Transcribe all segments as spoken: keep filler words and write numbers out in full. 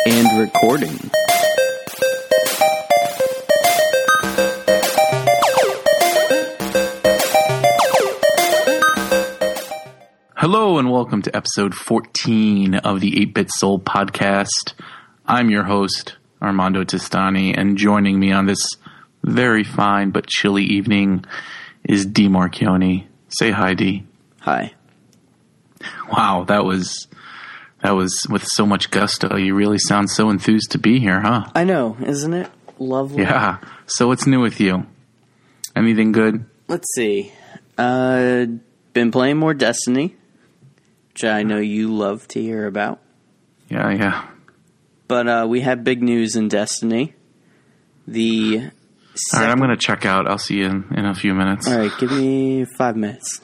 And recording. Hello and welcome to episode fourteen of the eight bit Soul podcast. I'm your host, Armando Testani, and joining me on this very fine but chilly evening is D. Marchioni. Say hi, D. Hi. Wow, that was that was with so much gusto. You really sound so enthused to be here, huh? I know, isn't it lovely? Yeah. So what's new with you? Anything good? Let's see. Uh, been playing more Destiny, which I know you love to hear about. Yeah, yeah. But uh, we had big news in Destiny. The All second... right, I'm going to check out. I'll see you in, in a few minutes. All right, give me five minutes.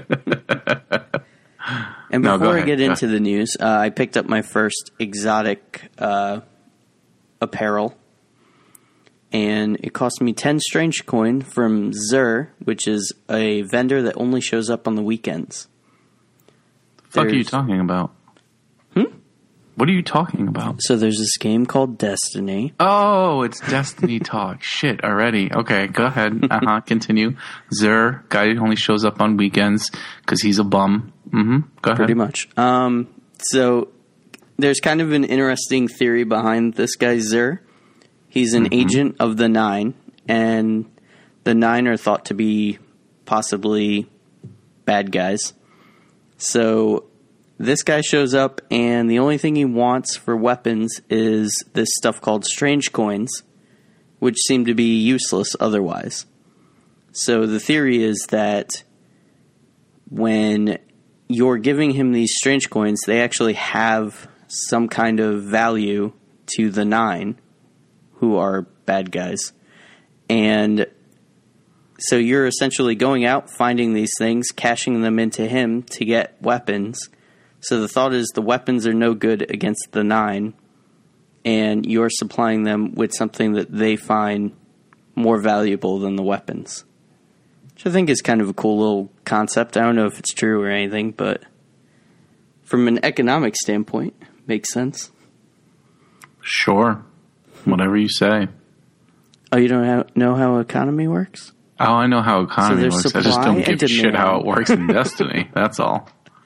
And No, before go I get ahead. into the news, uh, I picked up my first exotic uh, apparel. And it cost me ten strange coin from Xur, which is a vendor that only shows up on the weekends. The fuck are you There's- talking about? Hmm? What are you talking about? So there's this game called Destiny. Oh, it's Destiny talk. Shit, already. Okay, go ahead. Uh-huh, continue. Xur, guy who only shows up on weekends because he's a bum. Mm-hmm. Go ahead. Pretty much. Um, so there's kind of an interesting theory behind this guy, Xur. He's an Mm-hmm. agent of the Nine, and the Nine are thought to be possibly bad guys. So this guy shows up, and the only thing he wants for weapons is this stuff called strange coins, which seem to be useless otherwise. So the theory is that when you're giving him these strange coins, they actually have some kind of value to the Nine, who are bad guys. And so you're essentially going out, finding these things, cashing them into him to get weapons. So the thought is the weapons are no good against the Nine, and you're supplying them with something that they find more valuable than the weapons. Which I think is kind of a cool little concept. I don't know if it's true or anything, but from an economic standpoint, makes sense. Sure. Whatever you say. Oh, you don't have, know how economy works? Oh, I know how economy there's works. I just supply don't and give shit demand. how it works in Destiny. That's all.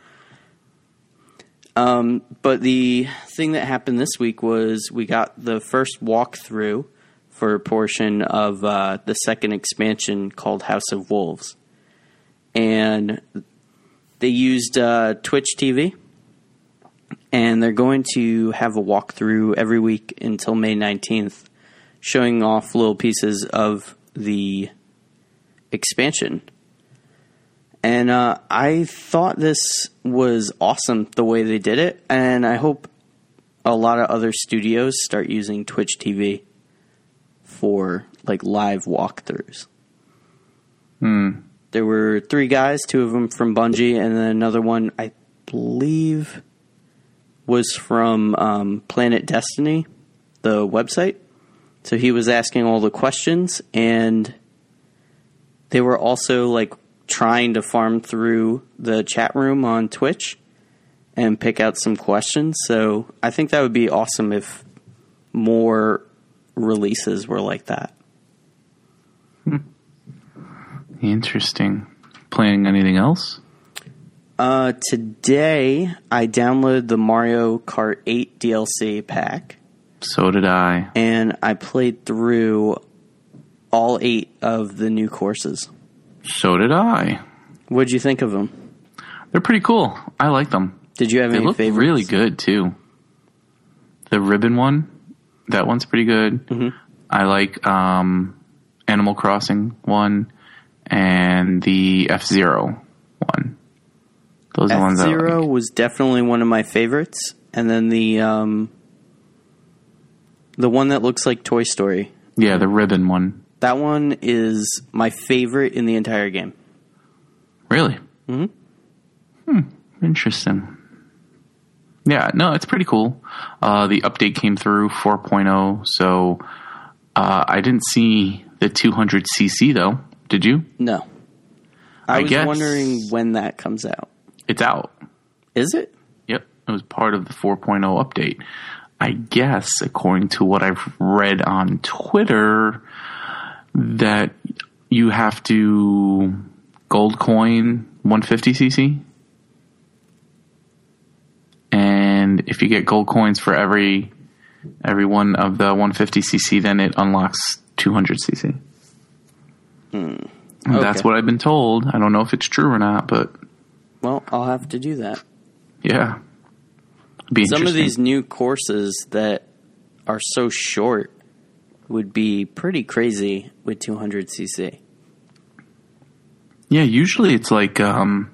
Um, but the thing that happened this week was we got the first walkthrough for a portion of uh, the second expansion called House of Wolves. And they used uh, Twitch T V. And they're going to have a walkthrough every week until May nineteenth, showing off little pieces of the expansion. And uh, I thought this was awesome the way they did it, and I hope a lot of other studios start using Twitch T V for like live walkthroughs. Hmm. There were three guys, two of them from Bungie, and then another one I believe was from um, Planet Destiny, the website. So he was asking all the questions, and they were also like trying to farm through the chat room on Twitch and pick out some questions. So I think that would be awesome if more releases were like that. Interesting. Playing anything else? Uh, today, I downloaded the Mario Kart eight D L C pack. So did I. And I played through all eight of the new courses. So did I. What'd you think of them? They're pretty cool. I like them. Did you have They any look favorites? really good, too. The ribbon one, that one's pretty good. Mm-hmm. I like um, Animal Crossing one and the F-Zero one. Those are the ones I F-Zero like. was definitely one of my favorites. And then the um, the one that looks like Toy Story. Yeah, the ribbon one. That one is my favorite in the entire game. Really? Mm-hmm. Hmm. Interesting. Yeah, no, it's pretty cool. Uh, the update came through four point oh, so uh, I didn't see the two hundred c c, though. Did you? No. I, I was guess wondering when that comes out. It's out. Is it? Yep. It was part of the four point oh update. I guess, according to what I've read on Twitter, that you have to gold coin one fifty c c. And if you get gold coins for every every one of the one fifty c c, then it unlocks two hundred c c. Hmm. Okay. Okay. That's what I've been told. I don't know if it's true or not, but Well, I'll have to do that. yeah. Be Some of interesting. these new courses that are so short would be pretty crazy with two hundred c c. Yeah, usually it's like um,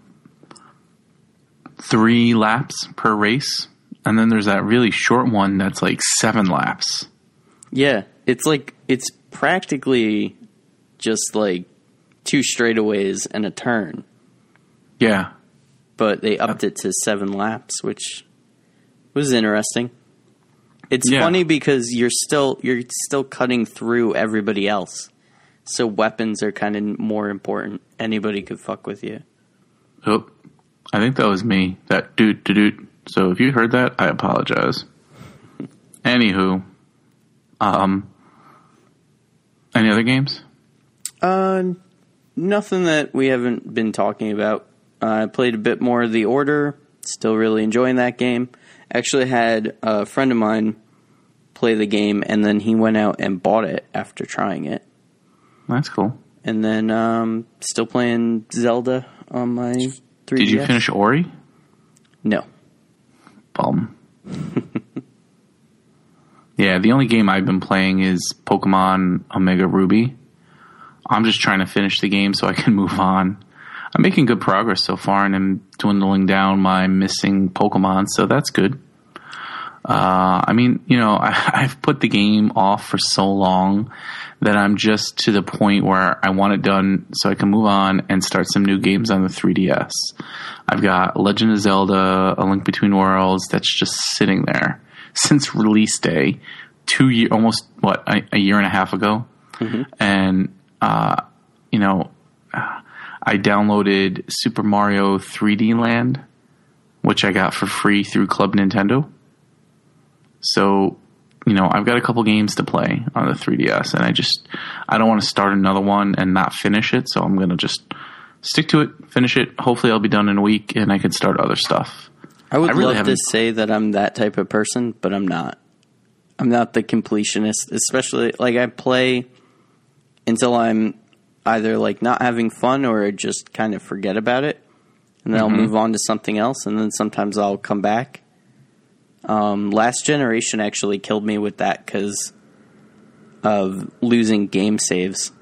three laps per race, and then there's that really short one that's like seven laps. Yeah, it's like it's practically just like two straightaways and a turn, Yeah. but they upped it to seven laps, which was interesting. It's Yeah. funny because you're still you're still cutting through everybody else, so weapons are kind of more important. Anybody could fuck with you. Oh, I think that was me. That doot doot doot. So if you heard that, I apologize. Anywho, um, any other games? Uh, nothing that we haven't been talking about. Uh, I played a bit more of The Order. Still really enjoying that game. Actually had a friend of mine play the game, and then he went out and bought it after trying it. That's cool. And then um, still playing Zelda on my three D S. Did you finish Ori? No. Bum. Yeah, the only game I've been playing is Pokemon Omega Ruby. I'm just trying to finish the game so I can move on. I'm making good progress so far, and I'm dwindling down my missing Pokemon, so that's good. Uh, I mean, you know, I, I've put the game off for so long that I'm just to the point where I want it done so I can move on and start some new games on the three D S. I've got Legend of Zelda, A Link Between Worlds, that's just sitting there since release day, two year, almost what a, a year and a half ago, Mm-hmm. and uh, you know, I downloaded Super Mario three D Land, which I got for free through Club Nintendo. So, you know, I've got a couple games to play on the three D S, and I just, I don't want to start another one and not finish it, so I'm going to just stick to it, finish it. Hopefully I'll be done in a week, and I can start other stuff. I would I really love to haven't- say that I'm that type of person, but I'm not. I'm not the completionist, especially, like, I play until I'm either, like, not having fun or just kind of forget about it, and then Mm-hmm. I'll move on to something else, and then sometimes I'll come back. Um, Last Generation actually killed me with that because of losing game saves.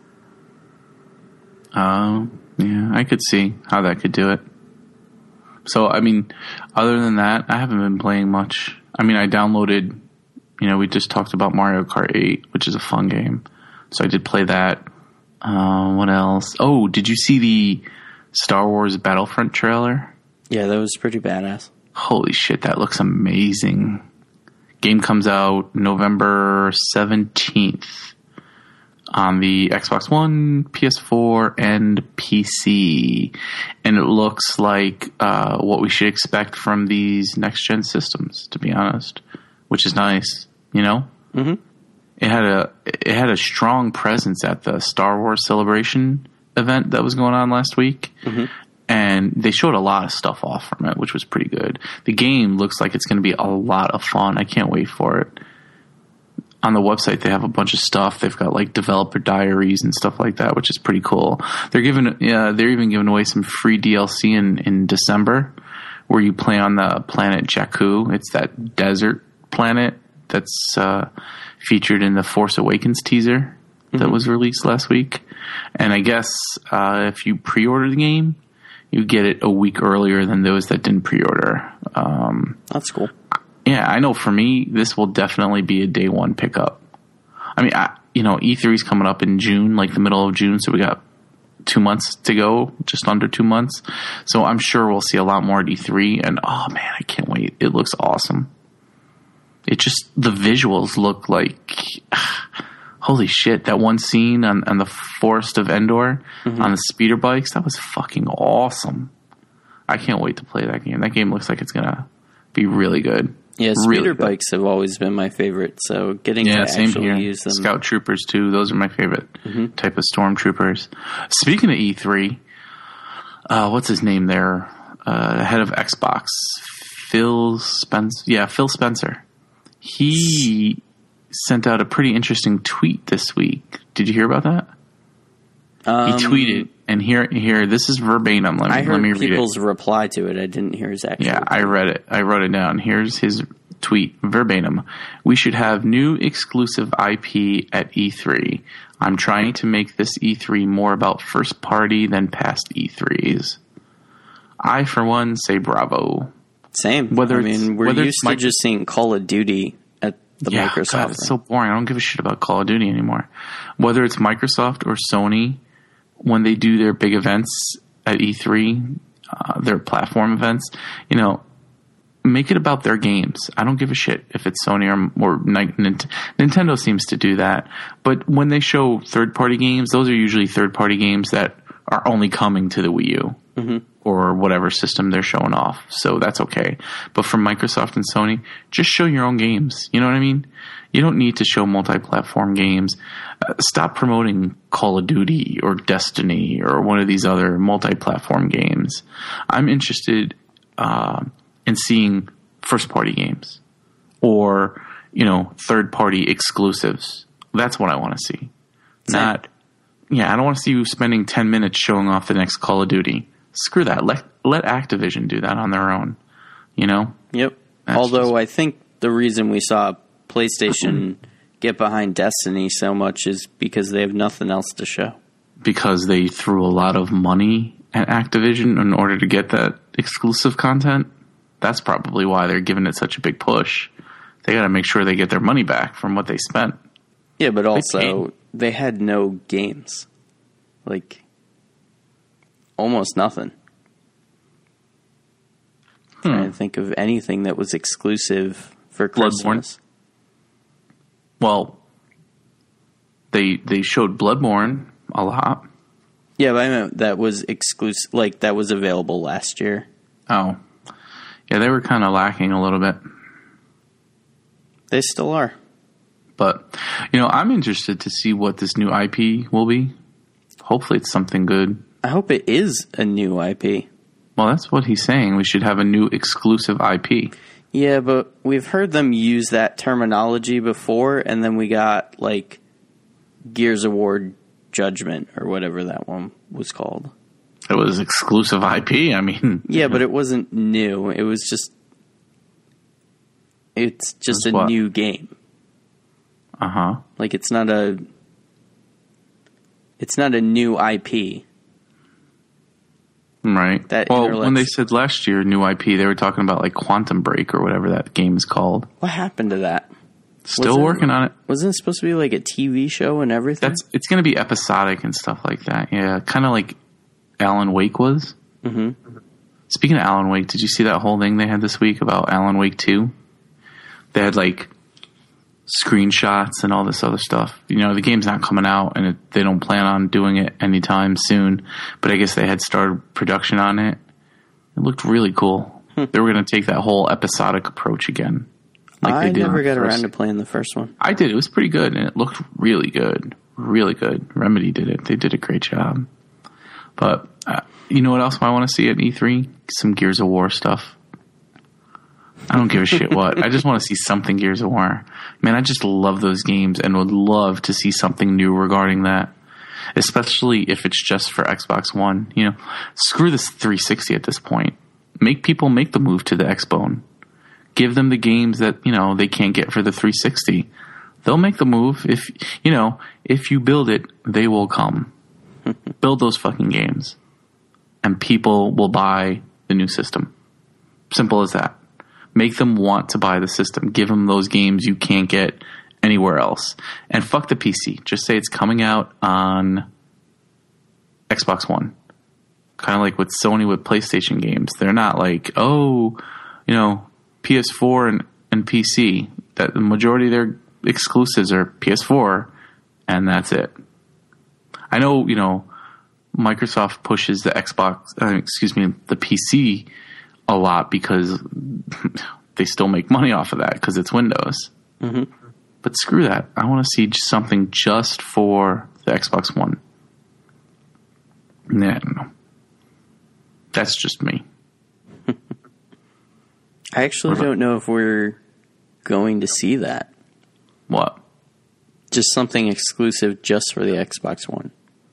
Oh, yeah, I could see how that could do it. So, I mean, other than that, I haven't been playing much. I mean, I downloaded, you know, we just talked about Mario Kart eight, which is a fun game. So I did play that. Uh, what else? Oh, did you see the Star Wars Battlefront trailer? Yeah, that was pretty badass. Holy shit, that looks amazing. Game comes out November seventeenth on the Xbox One, P S four, and P C. And it looks like uh, what we should expect from these next-gen systems, to be honest, which is nice, you know? Mm-hmm. It had a it had a strong presence at the Star Wars Celebration event that was going on last week. Mm-hmm. And they showed a lot of stuff off from it, which was pretty good. The game looks like it's going to be a lot of fun. I can't wait for it. On the website, they have a bunch of stuff. They've got like developer diaries and stuff like that, which is pretty cool. They're giving, yeah, they're even giving away some free D L C in, in December, where you play on the planet Jakku. It's that desert planet that's uh, featured in the Force Awakens teaser that Mm-hmm. was released last week. And I guess uh, if you pre-order the game, you get it a week earlier than those that didn't pre-order. Um, That's cool. yeah, I know for me, this will definitely be a day one pickup. I mean, I, you know, E three is coming up in June, like the middle of June, so we got two months to go, just under two months. So I'm sure we'll see a lot more at E three, and oh man, I can't wait. It looks awesome. It just, the visuals look like, holy shit, that one scene on, on the Forest of Endor, mm-hmm. on the speeder bikes, that was fucking awesome. I can't wait to play that game. That game looks like it's going to be really good. Yeah, Really speeder good. bikes have always been my favorite, so getting Yeah, to same actually here. use them. Scout troopers too. Those are my favorite Mhm. type of stormtroopers. Speaking of E three, uh, what's his name there? Uh, head of Xbox, Phil Spencer. Yeah, Phil Spencer. He sent out a pretty interesting tweet this week. Did you hear about that? Um, He tweeted, and here, here, this is verbatim. Let me I heard let me read it. people's reply to it. I didn't hear his actual. Yeah, I read it. I wrote it down. Here's his tweet verbatim. We should have new exclusive I P at E three. I'm trying to make this E three more about first party than past E threes. I, for one, say bravo. Same. Whether I it's- mean, we're whether used it's to mic- just seeing Call of Duty at the Yeah, Microsoft. God, thing. it's so boring. I don't give a shit about Call of Duty anymore. Whether it's Microsoft or Sony, when they do their big events at E three, uh, their platform events, you know, make it about their games. I don't give a shit if it's Sony or, or Ni- Nint- Nintendo seems to do that. But when they show third-party games, those are usually third-party games that are only coming to the Wii U Mhm. or whatever system they're showing off. So that's okay. But for Microsoft and Sony, just show your own games. You know what I mean? You don't need to show multi-platform games. Uh, stop promoting Call of Duty or Destiny or one of these other multi-platform games. I'm interested uh, in seeing first-party games or, you know, third-party exclusives. That's what I want to see. Same. Not, yeah, I don't want to see you spending ten minutes showing off the next Call of Duty. Screw that. Let let Activision do that on their own. You know? Yep. That's Although just- I think the reason we saw PlayStation get behind Destiny so much is because they have nothing else to show. Because they threw a lot of money at Activision in order to get that exclusive content. That's probably why they're giving it such a big push. They got to make sure they get their money back from what they spent. Yeah, but can't. also they had no games. Like almost nothing. Hmm. Trying to think of anything that was exclusive for Bloodborne? Christmas. Well, they they showed Bloodborne a lot. Yeah, but I meant that was exclusive, like that was available last year. Oh. Yeah, they were kind of lacking a little bit. They still are. But, you know, I'm interested to see what this new I P will be. Hopefully it's something good. I hope it is a new I P. Well, that's what he's saying. We should have a new exclusive I P. Yeah, but we've heard them use that terminology before, and then we got, like, Gears of War Judgment, or whatever that one was called. It was exclusive I P. I mean, Yeah, but it wasn't new. It was just... It's just It was a what? new game. uh-huh. Like, it's not a... It's not a new I P. Right. That well, interlets- when they said last year new I P, they were talking about like Quantum Break or whatever that game is called. What happened to that? Still Was it- working on it. Wasn't it supposed to be like a T V show and everything? That's it's going to be episodic and stuff like that. Yeah, kind of like Alan Wake was. Mm-hmm. Speaking of Alan Wake, did you see that whole thing they had this week about Alan Wake two? They had like screenshots and all this other stuff. You know, the game's not coming out and it, they don't plan on doing it anytime soon, but I guess they had started production on it. It looked really cool. They were going to take that whole episodic approach again. Like I they did never in the got first- around to playing the first one. I did. It was pretty good, and it looked really good. Really good. Remedy did it. They did a great job. But uh, you know what else I want to see at E three? Some Gears of War stuff. I don't give a shit what. I just want to see something Gears of War. Man, I just love those games and would love to see something new regarding that. Especially if it's just for Xbox One. You know, screw this three sixty at this point. Make people make the move to the Xbone. Give them the games that, you know, they can't get for the three sixty. They'll make the move. If, you know, if you build it, they will come. Build those fucking games. And people will buy the new system. Simple as that. Make them want to buy the system. Give them those games you can't get anywhere else. And fuck the P C. Just say it's coming out on Xbox One. Kind of like with Sony with PlayStation games. They're not like, oh, you know, P S four and, and P C. That the majority of their exclusives are P S four, and that's it. I know, you know, Microsoft pushes the Xbox, uh, excuse me, the P C a lot because they still make money off of that because it's Windows. Mm-hmm. But screw that. I want to see something just for the Xbox One. Yeah, I don't know. That's just me. I actually don't know if we're going to see that. What? Just something exclusive just for the Xbox One.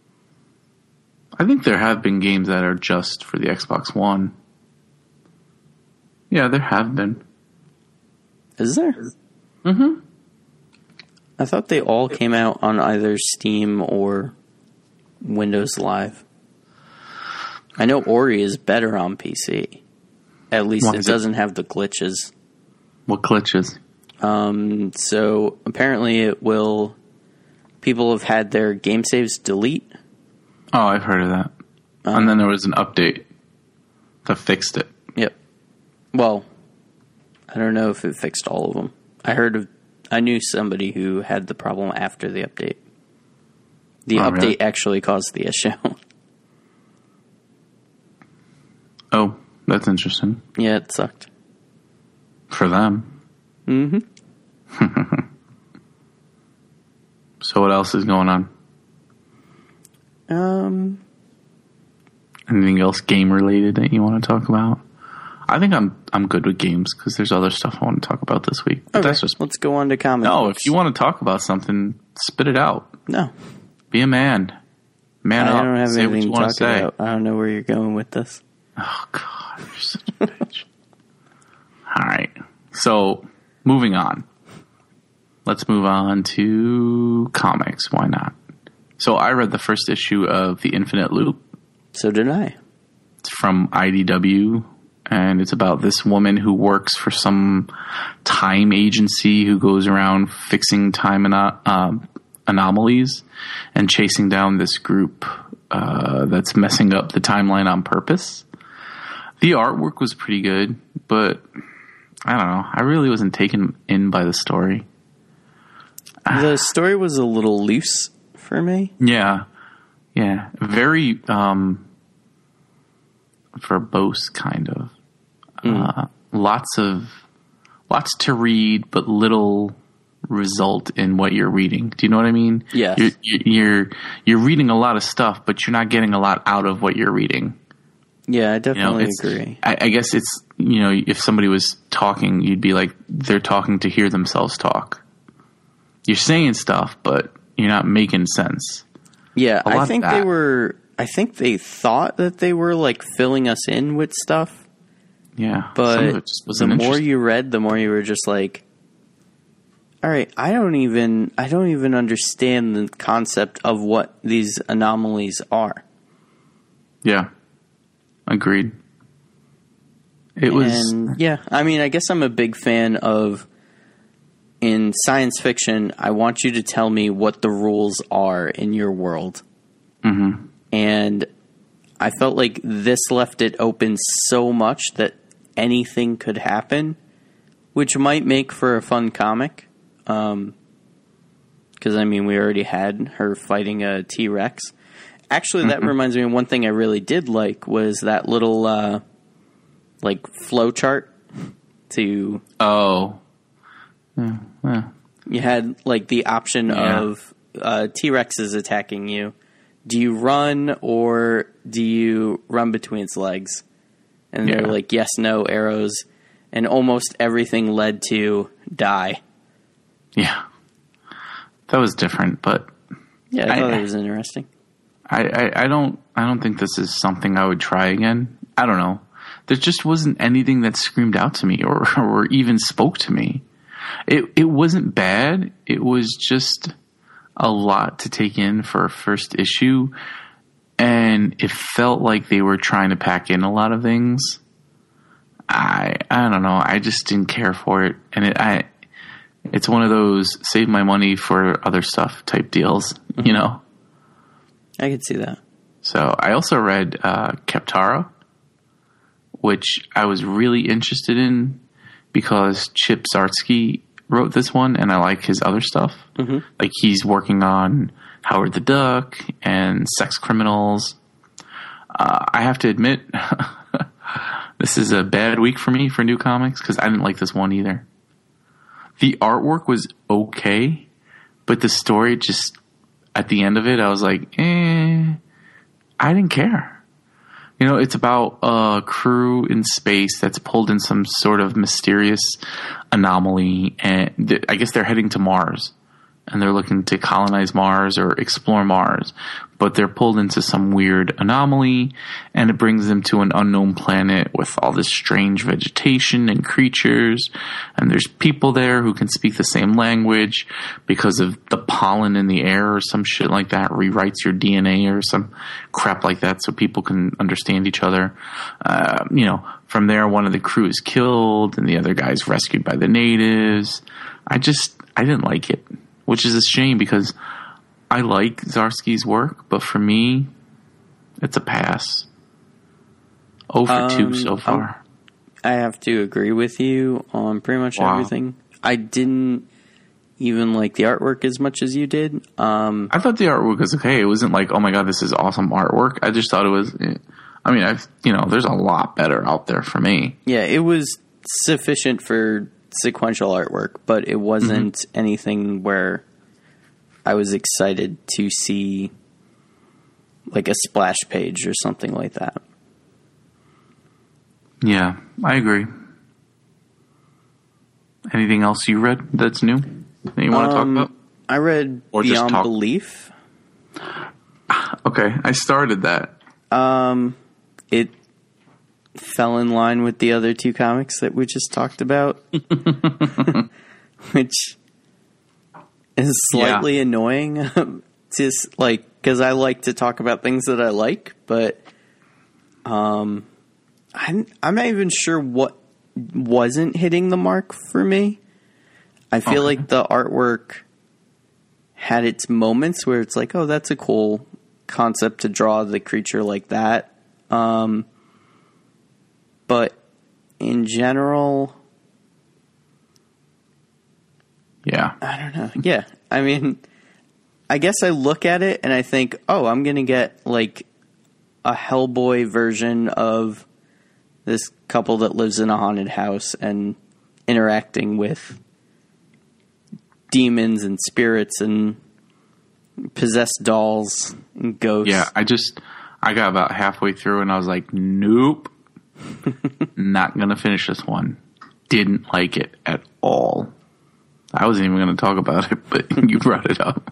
I think there have been games that are just for the Xbox One. Yeah, there have been. Is there? Mm-hmm. I thought they all came out on either Steam or Windows Live. I know Ori is better on P C. At least Why it is it- doesn't have the glitches. What glitches? Um, so apparently it will... People have had their game saves delete. Oh, I've heard of that. Um, and then there was an update that fixed it. Yep. Well, I don't know if it fixed all of them. I heard of... I knew somebody who had the problem after the update. The Oh, update really? actually caused the issue. Oh, that's interesting. Yeah, it sucked. For them. Mm-hmm. So what else is going on? Um, Anything else game related that you want to talk about? I think I'm I'm good with games because there's other stuff I want to talk about this week. But okay, that's just let's go on to comic no. books. If you want to talk about something, spit it out. No. Be a man. Man I up. don't have Say what anything you to want talk to say. about. I don't know where you're going with this. Oh God, you're such a bitch. All right. So moving on. Let's move on to comics. Why not? So I read the first issue of The Infinite Loop. So did I. It's from I D W, and it's about this woman who works for some time agency who goes around fixing time ano- um, anomalies and chasing down this group uh, that's messing up the timeline on purpose. The artwork was pretty good, but I don't know. I really wasn't taken in by the story. The story was a little loose for me. Yeah. Yeah. Very um, verbose, kind of. Mm. Uh, lots of, lots to read, but little result in what you're reading. Do you know what I mean? Yes. You're, you're, you're reading a lot of stuff, but you're not getting a lot out of what you're reading. Yeah, I You know, definitely it's- agree. I, I guess it's, you know, if somebody was talking, you'd be like, they're talking to hear themselves talk. You're saying stuff, but you're not making sense. Yeah, a lot I of think that. they were... I think they thought that they were, like, filling us in with stuff. Yeah. But some of it just the wasn't more interesting. you read, the more you were just like, all right, I don't even... I don't even understand the concept of what these anomalies are. Yeah. Agreed. It was... And yeah, I mean, I guess I'm a big fan of, in science fiction, I want you to tell me what the rules are in your world. Mhm. And I felt like this left it open so much that anything could happen, which might make for a fun comic. Um, because, I mean, we already had her fighting a T-Rex. Actually, that Mhm. reminds me of one thing I really did like was that little... Uh, like flow chart to Oh. Yeah, yeah. you had like the option Yeah. of uh, T-Rex is attacking you. Do you run or do you run between its legs? And they're Yeah. like yes, no arrows, and almost everything led to die. Yeah. That was different, but Yeah, I, I- thought it was interesting. I, I, I don't I don't think this is something I would try again. I don't know. There just wasn't anything that screamed out to me or, or even spoke to me. It it wasn't bad. It was just a lot to take in for a first issue, and it felt like they were trying to pack in a lot of things. I I don't know. I just didn't care for it, and it I it's one of those save my money for other stuff type deals, you know. I could see that. So I also read uh, Keptara, which I was really interested in because Chip Zdarsky wrote this one, and I like his other stuff. Mm-hmm. Like he's working on Howard the Duck and Sex Criminals. Uh, I have to admit, This is a bad week for me for new comics because I didn't like this one either. The artwork was okay, but the story just, at the end of it, I was like, eh, I didn't care. You know, it's about a crew in space that's pulled in some sort of mysterious anomaly, and th- I guess they're heading to Mars, and they're looking to colonize Mars or explore Mars, but they're pulled into some weird anomaly, and it brings them to an unknown planet with all this strange vegetation and creatures, and there's people there who can speak the same language because of the pollen in the air or some shit like that rewrites your D N A or some crap like that so people can understand each other. Uh, you know, from there, one of the crew is killed, and the other guy's rescued by the natives. I just, I didn't like it. Which is a shame because I like Zdarsky's work, but for me, it's a pass. Oh for um, two so far. I have to agree with you on pretty much wow. everything. I didn't even like the artwork as much as you did. Um, I thought the artwork was okay. It wasn't like, oh my god, this is awesome artwork. I just thought it was. I mean, I you know, there's a lot better out there for me. Yeah, it was sufficient for sequential artwork, but it wasn't mm-hmm. anything where I was excited to see like a splash page or something like that. Yeah, I agree. Anything else you read that's new that you want to um, talk about? I read or Beyond talk- Belief. Okay, I started that. Um, it fell in line with the other two comics that we just talked about, which is slightly yeah. annoying. Just like, because I like to talk about things that I like, but um, I'm I'm not even sure what wasn't hitting the mark for me. I feel okay. like the artwork had its moments where it's like, oh, that's a cool concept to draw the creature like that. Um, but in general, yeah, I don't know. Yeah, I mean, I guess I look at it and I think, oh, I'm going to get like a Hellboy version of this couple that lives in a haunted house and interacting with demons and spirits and possessed dolls and ghosts. Yeah, I just, I got about halfway through and I was like, nope, not going to finish this one. Didn't like it at all. I wasn't even going to talk about it, but you brought it up.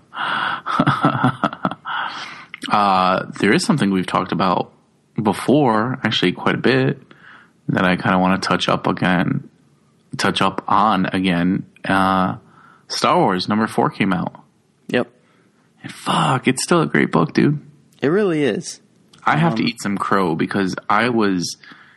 uh, there is something we've talked about before, actually quite a bit, that I kind of want to touch up again, touch up on again. Uh, Star Wars number four came out. Yep. And fuck, it's still a great book, dude. It really is. I have um, to eat some crow because I was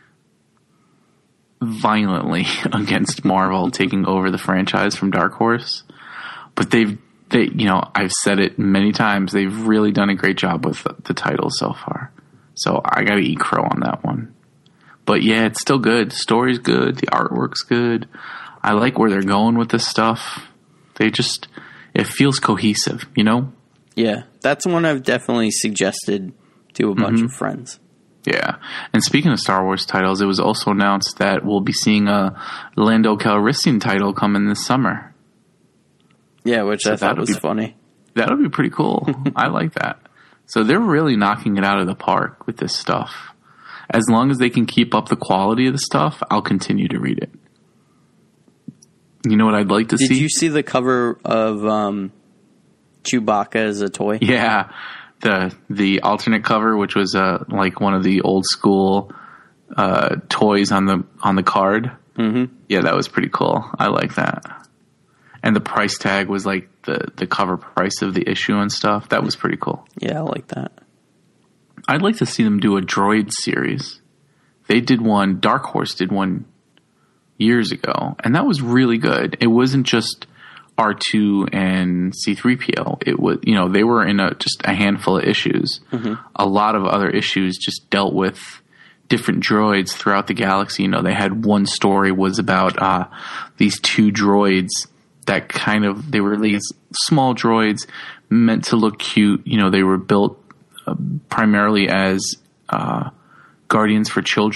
violently against Marvel taking over the franchise from Dark Horse, but they've they you know I've said it many times, they've really done a great job with the, the title so far, so I gotta eat crow on that one. But yeah, it's still good. The story's good, the artwork's good. I like where they're going with this stuff. They just, it feels cohesive, you know? Yeah, that's one I've definitely suggested to a bunch mm-hmm. of friends. Yeah. And speaking of Star Wars titles, it was also announced that we'll be seeing a Lando Calrissian title coming this summer. Yeah, which so I thought was be, funny. That'll be pretty cool. I like that. So they're really knocking it out of the park with this stuff. As long as they can keep up the quality of the stuff, I'll continue to read it. You know what I'd like to Did see? Did you see the cover of um, Chewbacca as a toy? Yeah. The the alternate cover, which was uh, like one of the old school uh, toys on the on the card. Mm-hmm. Yeah, that was pretty cool. I like that. And the price tag was like the, the cover price of the issue and stuff. That was pretty cool. Yeah, I like that. I'd like to see them do a droid series. They did one, Dark Horse did one years ago, and that was really good. It wasn't just R two and C three P O. It was, you know, they were in a, just a handful of issues. Mm-hmm. A lot of other issues just dealt with different droids throughout the galaxy. You know, they had one story was about uh, these two droids that kind of, they were these small droids meant to look cute. You know, they were built uh, primarily as uh, guardians for children.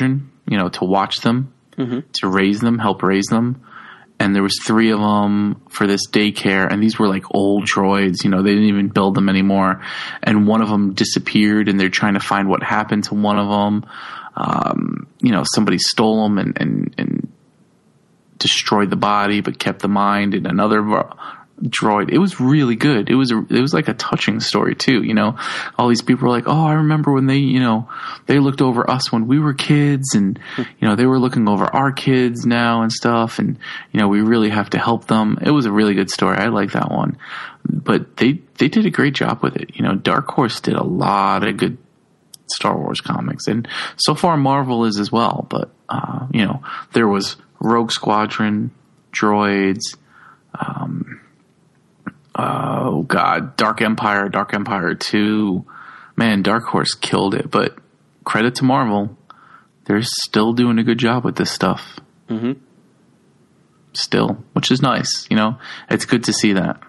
you know, to watch them, mm-hmm. to raise them, help raise them. And there was three of them for this daycare, and these were like old droids. You know, they didn't even build them anymore. And one of them disappeared, and they're trying to find what happened to one of them. Um, you know, somebody stole them and, and, and destroyed the body, but kept the mind in another droid. It was really good. It was a, it was like a touching story too. You know, all these people were like, "Oh, I remember when they, you know, they looked over us when we were kids, and you know, they were looking over our kids now and stuff, and you know, we really have to help them." It was a really good story. I like that one, but they they did a great job with it. You know, Dark Horse did a lot of good Star Wars comics, and so far Marvel is as well. But uh, you know, there was Rogue Squadron, droids. Um, Oh God, Dark Empire, Dark Empire two, man, Dark Horse killed it. But credit to Marvel, they're still doing a good job with this stuff. Mm-hmm. Still, which is nice. You know, it's good to see that.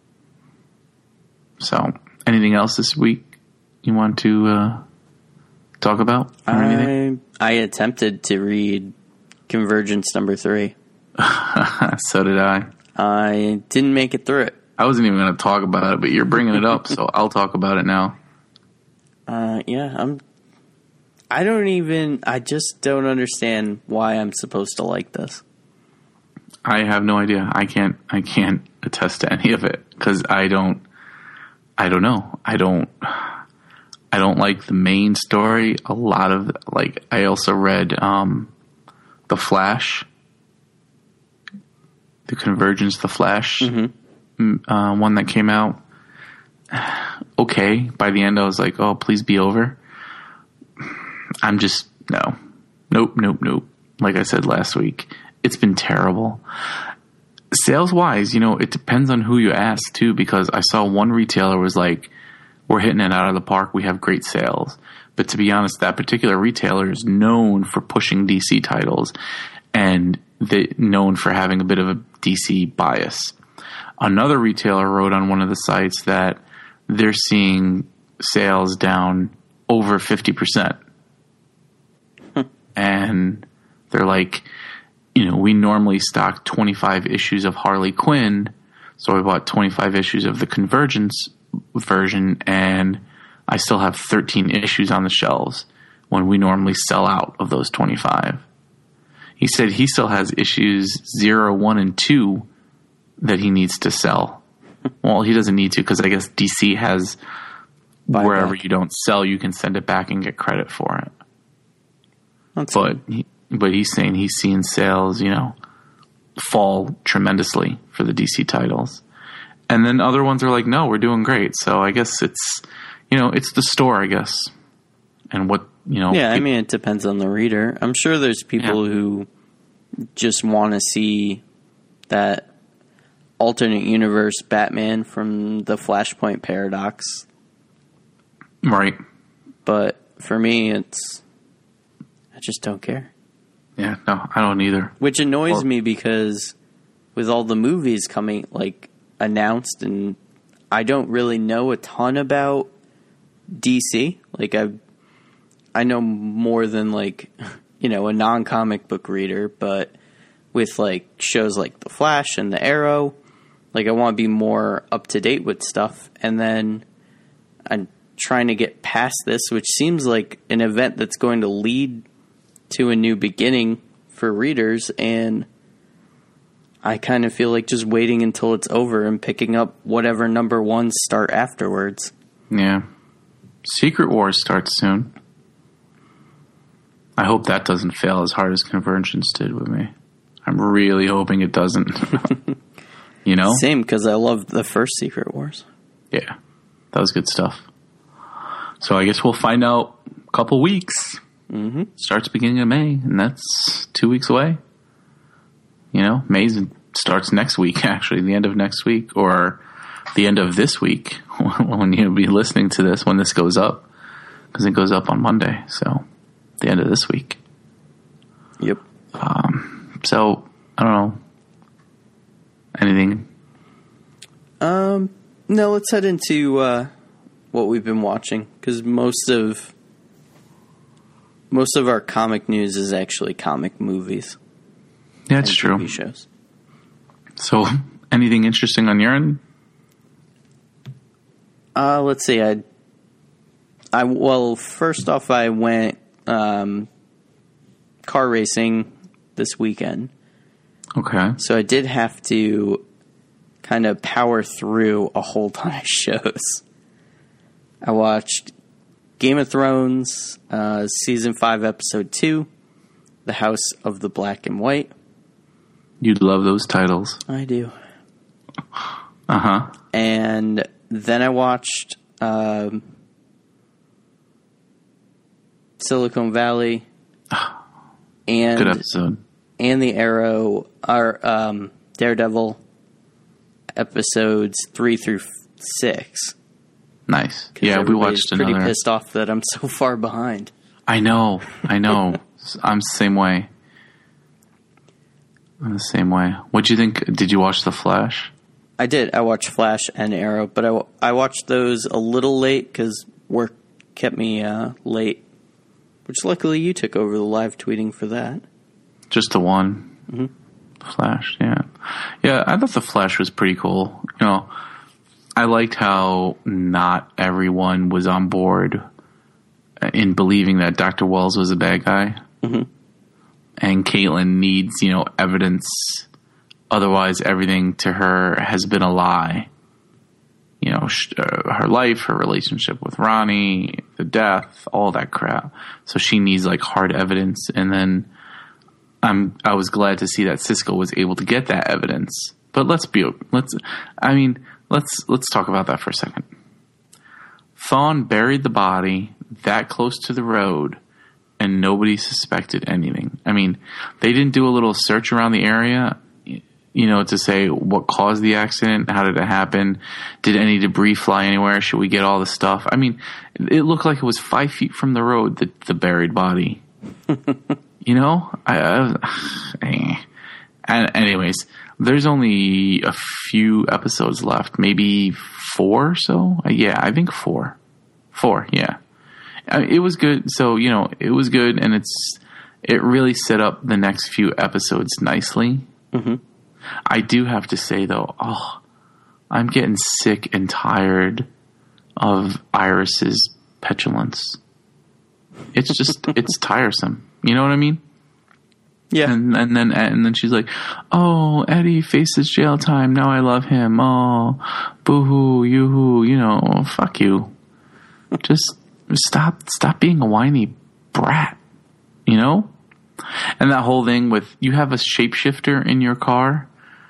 So, anything else this week you want to uh, talk about? Or I anything? I attempted to read Convergence number three. So did I. I didn't make it through it. I wasn't even going to talk about it, but you're bringing it up, so I'll talk about it now. Uh, yeah, I'm. I don't even. I just don't understand why I'm supposed to like this. I have no idea. I can't. I can't attest to any of it because I don't. I don't know. I don't. I don't like the main story. A lot of like. I also read um, The Flash, The Convergence, The Flash. Mm-hmm. Uh, one that came out. Okay, by the end I was like, oh, please be over. I'm just, no. Nope, nope, nope. Like I said last week, it's been terrible. Sales-wise, you know, it depends on who you ask, too, because I saw one retailer was like, we're hitting it out of the park, we have great sales. But to be honest, that particular retailer is known for pushing D C titles, and they known for having a bit of a D C bias. Another retailer wrote on one of the sites that they're seeing sales down over fifty percent. And they're like, you know, we normally stock twenty-five issues of Harley Quinn, so we bought twenty-five issues of the Convergence version, and I still have thirteen issues on the shelves when we normally sell out of those twenty-five. He said he still has issues zero, one, and two that he needs to sell. Well, he doesn't need to because I guess D C has Buy wherever back. You don't sell, you can send it back and get credit for it. That's but he, but he's saying he's seeing sales, you know, fall tremendously for the D C titles. And then other ones are like, no, we're doing great. So I guess it's, you know, it's the store, I guess. And what, you know. Yeah, I mean, it depends on the reader. I'm sure there's people yeah. who just want to see that alternate universe Batman from the Flashpoint Paradox. Right. But for me, it's, I just don't care. Yeah, no, I don't either. Which annoys or, me because with all the movies coming, like, announced, and I don't really know a ton about D C. Like, I I know more than, like, you know, a non-comic book reader, but with, like, shows like The Flash and The Arrow, like, I want to be more up-to-date with stuff, and then I'm trying to get past this, which seems like an event that's going to lead to a new beginning for readers, and I kind of feel like just waiting until it's over and picking up whatever number ones start afterwards. Yeah. Secret Wars starts soon. I hope that doesn't fail as hard as Convergence did with me. I'm really hoping it doesn't. You know? Same, because I loved the first Secret Wars. Yeah. That was good stuff. So I guess we'll find out a couple weeks. Mm-hmm. Starts beginning of May, and that's two weeks away. You know, May starts next week, actually, the end of next week, or the end of this week when you'll be listening to this, when this goes up, because it goes up on Monday, so the end of this week. Yep. Um, so, I don't know. Anything? Um, no, let's head into uh, what we've been watching, because most of most of our comic news is actually comic movies. Yeah, it's and true. T V shows. So, anything interesting on your end? Uh, let's see. I, I well, first off, I went um, car racing this weekend. Okay. So I did have to kind of power through a whole ton of shows. I watched Game of Thrones, uh, Season five, Episode two, The House of the Black and White. You'd love those titles. I do. Uh-huh. And then I watched um, Silicon Valley and Good episode. and the Arrow, or um, Daredevil episodes three through six. Nice. Yeah, we watched pretty another. pissed off that I'm so far behind. I know. I know. I'm the same way. I'm the same way. What'd you think? Did you watch The Flash? I did. I watched Flash and Arrow, but I, I watched those a little late because work kept me uh, late. Which luckily you took over the live tweeting for that. Just the one. Mm-hmm. Flash, yeah. Yeah, I thought The Flash was pretty cool. You know, I liked how not everyone was on board in believing that Doctor Wells was a bad guy. Mm-hmm. And Caitlin needs, you know, evidence. Otherwise, everything to her has been a lie. You know, sh- uh, her life, her relationship with Ronnie, the death, all that crap. So she needs like hard evidence. And then I'm I was glad to see that Cisco was able to get that evidence. But let's be let's I mean let's let's talk about that for a second. Thawne buried the body that close to the road, and nobody suspected anything. I mean, they didn't do a little search around the area, you know, to say what caused the accident, how did it happen, did any debris fly anywhere, should we get all the stuff? I mean, it looked like it was five feet from the road, the, the buried body. You know? I, I and anyways, there's only a few episodes left, maybe four or so. Yeah, I think four. Four, yeah. I mean, it was good. So, you know, it was good, and it's it really set up the next few episodes nicely. Mm-hmm. I do have to say, though, oh, I'm getting sick and tired of Iris's petulance. It's just, it's tiresome. You know what I mean? Yeah. And, and then and then she's like, oh, Eddie faces jail time. Now I love him. Oh, boo-hoo, yoo-hoo. You know, fuck you. Just stop, stop being a whiny brat. You know? And that whole thing with, you have a shapeshifter in your car.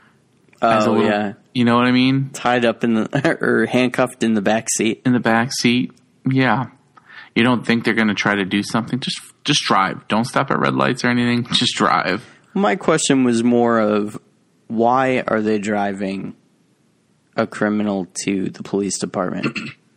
Oh, little, yeah. You know what I mean? Tied up in the, or handcuffed in the back seat. In the back seat. Yeah. You don't think they're going to try to do something? Just just drive. Don't stop at red lights or anything. Just drive. My question was more of, why are they driving a criminal to the police department?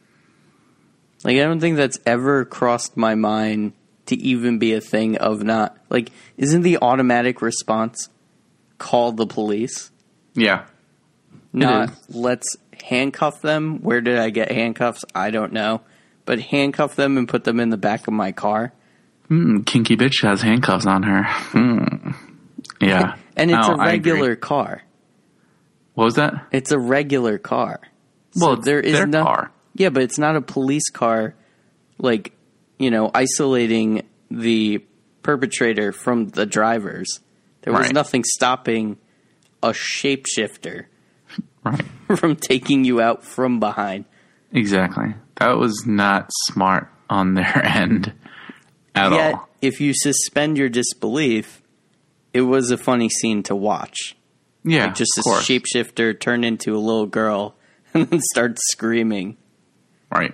Like, I don't think that's ever crossed my mind to even be a thing of not... Like, isn't the automatic response call the police? Yeah. Not, let's handcuff them. Where did I get handcuffs? I don't know. But handcuff them and put them in the back of my car. Mm, kinky bitch has handcuffs on her. Mm. Yeah. And it's oh, a regular car. What was that? It's a regular car. So Well, there is their no, car. Yeah, but it's not a police car, like, you know, isolating the perpetrator from the drivers. There was Right. nothing stopping a shapeshifter Right. from taking you out from behind. Exactly. That was not smart on their end at Yet, all. if you suspend your disbelief, it was a funny scene to watch. Yeah, Like just of a course. shapeshifter turn into a little girl and then start screaming. Right.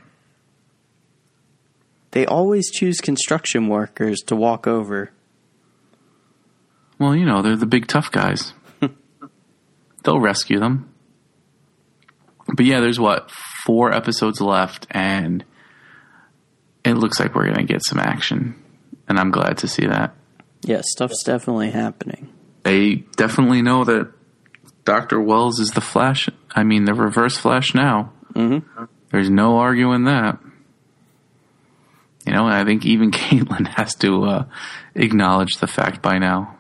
They always choose construction workers to walk over. Well, you know, they're the big tough guys. They'll rescue them. But yeah, there's what, four episodes left, and it looks like we're going to get some action. And I'm glad to see that. Yeah, stuff's definitely happening. They definitely know that Doctor Wells is the Flash. I mean, the Reverse Flash now. Mm-hmm. There's no arguing that. You know, I think even Caitlyn has to uh, acknowledge the fact by now.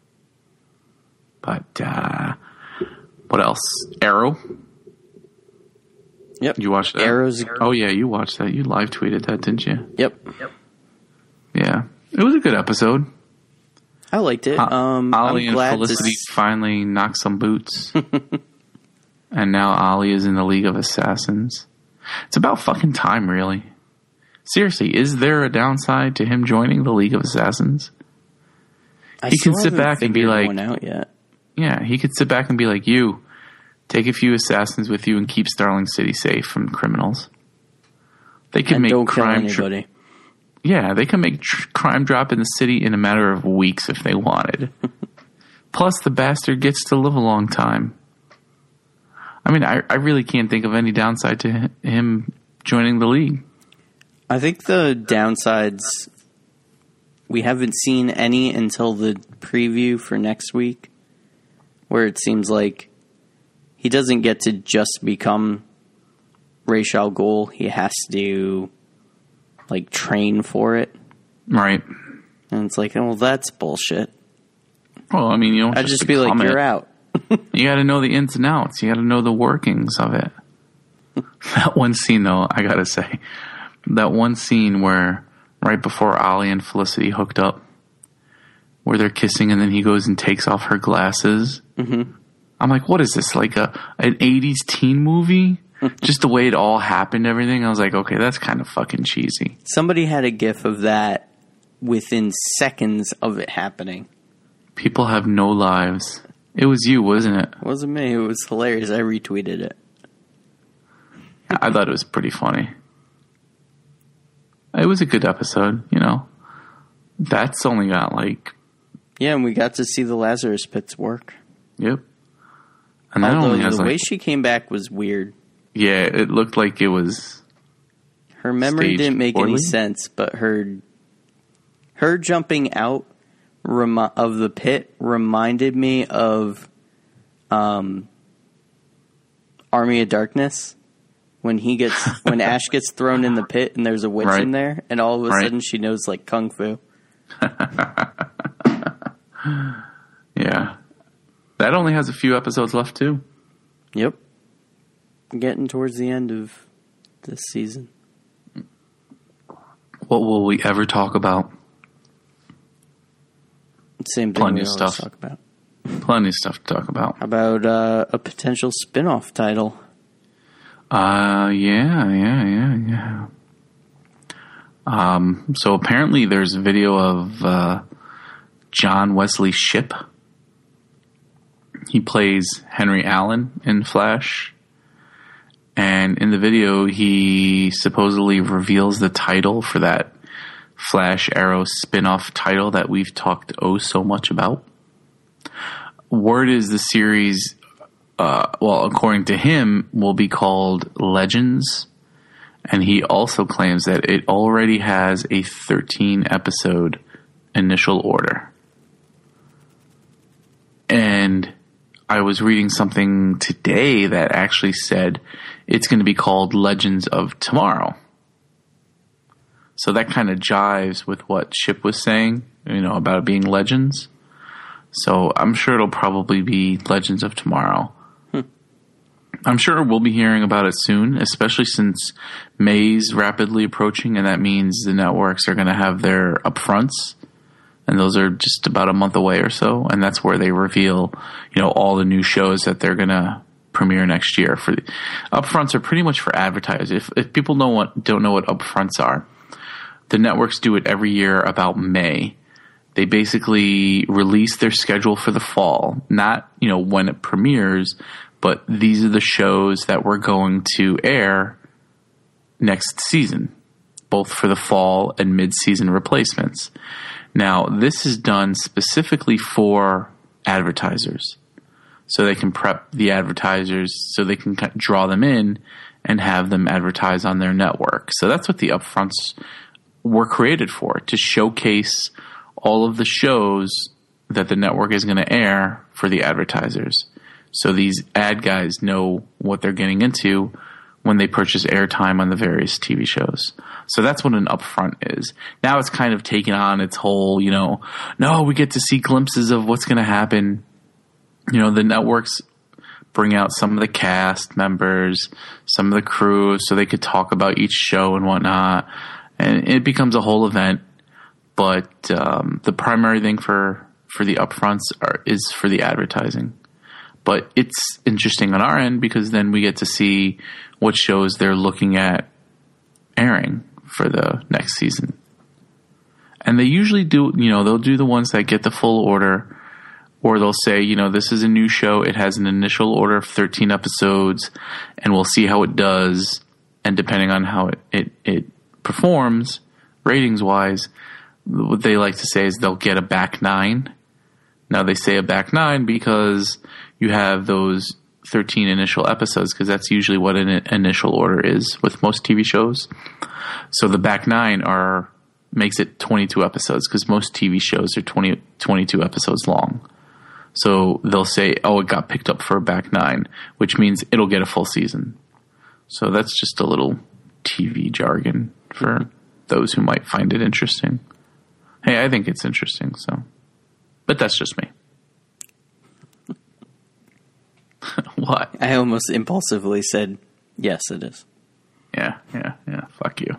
But uh, what else? Arrow. Yep. You watched that? Arrow's. Oh yeah, you watched that. You live tweeted that, didn't you? Yep. Yep. Yeah, it was a good episode. I liked it. Um, Ollie I'm and glad Felicity to... finally knocked some boots. And now Ollie is in the League of Assassins. It's about fucking time, really. Seriously, is there a downside to him joining the League of Assassins? I he can still sit haven't back and be figured like, one out yet. yeah, he could sit back and be like, you, take a few assassins with you and keep Starling City safe from criminals. They can And make don't kill crime. Tr- anybody. yeah, they can make tr- crime drop in the city in a matter of weeks if they wanted. Plus, the bastard gets to live a long time. I mean, I, I really can't think of any downside to him joining the league. I think the downsides, we haven't seen any until the preview for next week, where it seems like he doesn't get to just become Ra's al Ghul. He has to, like, train for it. Right. And it's like, oh, well, that's bullshit. Well, I mean, you don't I'd just just be like, become you're it. out. You got to know the ins and outs. You got to know the workings of it. That one scene, though, I got to say, that one scene where right before Ollie and Felicity hooked up, where they're kissing and then he goes and takes off her glasses. Mm-hmm. I'm like, what is this? Like a an eighties teen movie? Just the way it all happened, everything. I was like, okay, that's kind of fucking cheesy. Somebody had a gif of that within seconds of it happening. People have no lives. It was you, wasn't it? It wasn't me. It was hilarious. I retweeted it. I thought it was pretty funny. It was a good episode, you know. That's only got like... Yeah, and we got to see the Lazarus Pits work. Yep. And that Although only has the like... way she came back was weird. Yeah, it looked like it was... Her memory staged didn't make poorly. any sense, but her her jumping out remi- of the pit reminded me of um, Army of Darkness. When he gets, when Ash gets thrown in the pit and there's a witch Right. in there, and all of a Right. sudden she knows like kung fu. Yeah. That only has a few episodes left, too. Yep. Getting towards the end of this season. What will we ever talk about? Same thing Plenty we of always stuff. talk about. Plenty of stuff to talk about. How about uh, a potential spin-off title? Uh, yeah, yeah, yeah, yeah. Um, so apparently there's a video of uh, John Wesley Shipp. He plays Henry Allen in Flash. And in the video, he supposedly reveals the title for that Flash Arrow spin-off title that we've talked oh so much about. Word is the series, uh, well, according to him, will be called Legends. And he also claims that it already has a thirteen episode initial order. And I was reading something today that actually said it's going to be called Legends of Tomorrow. So that kind of jives with what Shipp was saying, you know, about it being Legends. So I'm sure it'll probably be Legends of Tomorrow. Hmm. I'm sure we'll be hearing about it soon, especially since May's rapidly approaching, and that means the networks are going to have their upfronts. And those are just about a month away or so. And that's where they reveal, you know, all the new shows that they're going to premiere next year. For the, upfronts are pretty much for advertisers. If, if people know what, don't know what upfronts are, the networks do it every year about May. They basically release their schedule for the fall. Not, you know, when it premieres, but these are the shows that we're going to air next season, both for the fall and mid-season replacements. Now, this is done specifically for advertisers, so they can prep the advertisers so they can draw them in and have them advertise on their network. So that's what the upfronts were created for, to showcase all of the shows that the network is going to air for the advertisers. So these ad guys know what they're getting into when they purchase airtime on the various T V shows. So that's what an upfront is. Now it's kind of taken on its whole, you know, no, we get to see glimpses of what's going to happen. You know, the networks bring out some of the cast members, some of the crew, so they could talk about each show and whatnot. And it becomes a whole event. But um, the primary thing for, for the upfronts are, is for the advertising. But it's interesting on our end because then we get to see what shows they're looking at airing for the next season. And they usually do, you know, they'll do the ones that get the full order, or they'll say, you know, this is a new show. It has an initial order of thirteen episodes, and we'll see how it does. And depending on how it, it, it performs, ratings-wise, what they like to say is they'll get a back nine. Now, they say a back nine because you have those thirteen initial episodes, because that's usually what an initial order is with most T V shows. So the back nine are makes it twenty-two episodes, because most T V shows are twenty, twenty-two episodes long. So they'll say, oh, it got picked up for a back nine, which means it'll get a full season. So that's just a little T V jargon for mm-hmm. those who might find it interesting. Hey, I think it's interesting, so. But that's just me. What? I almost impulsively said, yes, it is. Yeah, yeah, yeah. Fuck you.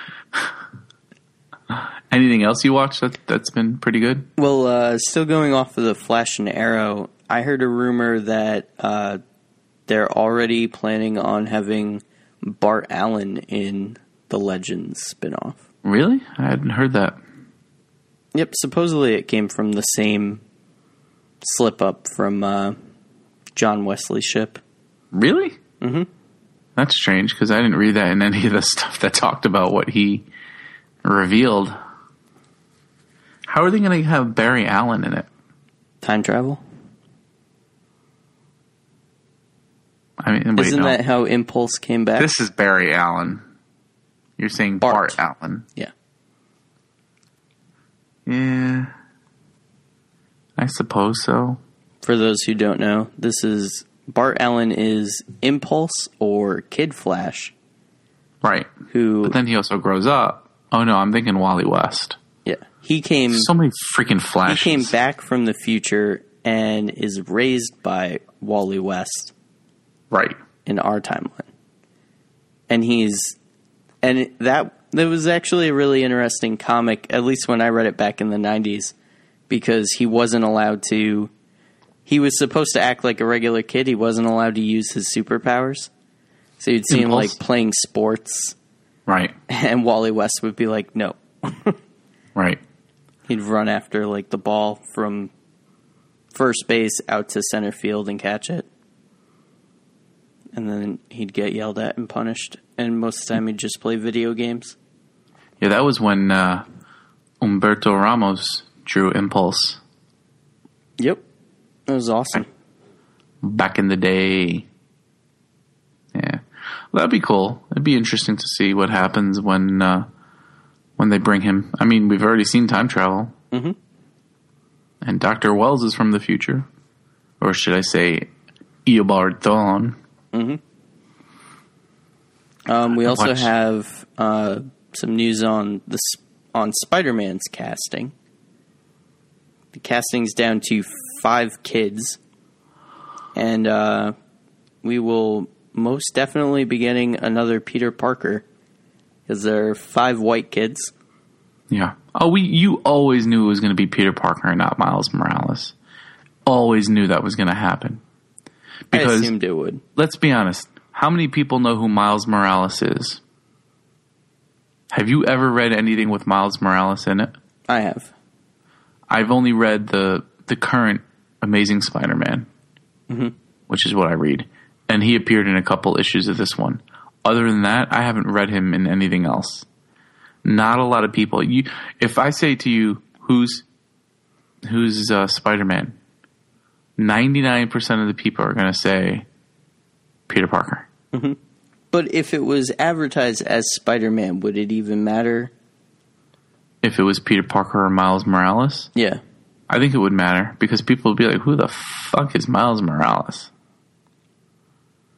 Anything else you watched that, that's been pretty good? Well, uh, still going off of the Flash and Arrow, I heard a rumor that uh, they're already planning on having Bart Allen in the Legends spinoff. Really? I hadn't heard that. Yep, supposedly it came from the same slip-up from uh, John Wesley's ship. Really? Mm-hmm. That's strange, because I didn't read that in any of the stuff that talked about what he revealed. How are they going to have Barry Allen in it? Time travel? I mean, wait, Isn't no. that how Impulse came back? This is Barry Allen. You're saying Bart, Bart Allen. Yeah. Yeah. I suppose so. For those who don't know, this is Bart Allen is Impulse or Kid Flash. Right. Who? But then he also grows up. Oh no, I'm thinking Wally West. Yeah. He came. So many freaking Flashes. He came back from the future and is raised by Wally West. Right. In our timeline. And he's. And that. That was actually a really interesting comic, at least when I read it back in the nineties, because he wasn't allowed to. He was supposed to act like a regular kid. He wasn't allowed to use his superpowers. So you'd see Impulse. him like playing sports. Right. And Wally West would be like, no. Right. He'd run after like the ball from first base out to center field and catch it. And then he'd get yelled at and punished. And most of the time he'd just play video games. Yeah, that was when uh, Humberto Ramos drew Impulse. Yep. That was awesome. Back in the day. Yeah. Well, that'd be cool. It'd be interesting to see what happens when uh, when they bring him. I mean, we've already seen time travel. Mm-hmm. And Doctor Wells is from the future. Or should I say, Eobard Thawne. Mm-hmm. Um, we also Watch. have uh, some news on the on Spider-Man's casting. The casting's down to five kids, and uh, we will most definitely be getting another Peter Parker, because there are five white kids. Yeah. Oh, we you always knew it was going to be Peter Parker and not Miles Morales. Always knew that was going to happen. Because I assumed it would. Let's be honest. How many people know who Miles Morales is? Have you ever read anything with Miles Morales in it? I have. I've only read the the current Amazing Spider-Man, mm-hmm. which is what I read. And he appeared in a couple issues of this one. Other than that, I haven't read him in anything else. Not a lot of people. You, if I say to you, who's who's uh, Spider-Man? ninety-nine percent of the people are going to say Peter Parker. Mm-hmm. But if it was advertised as Spider-Man, would it even matter? If it was Peter Parker or Miles Morales? Yeah. I think it would matter, because people would be like, who the fuck is Miles Morales?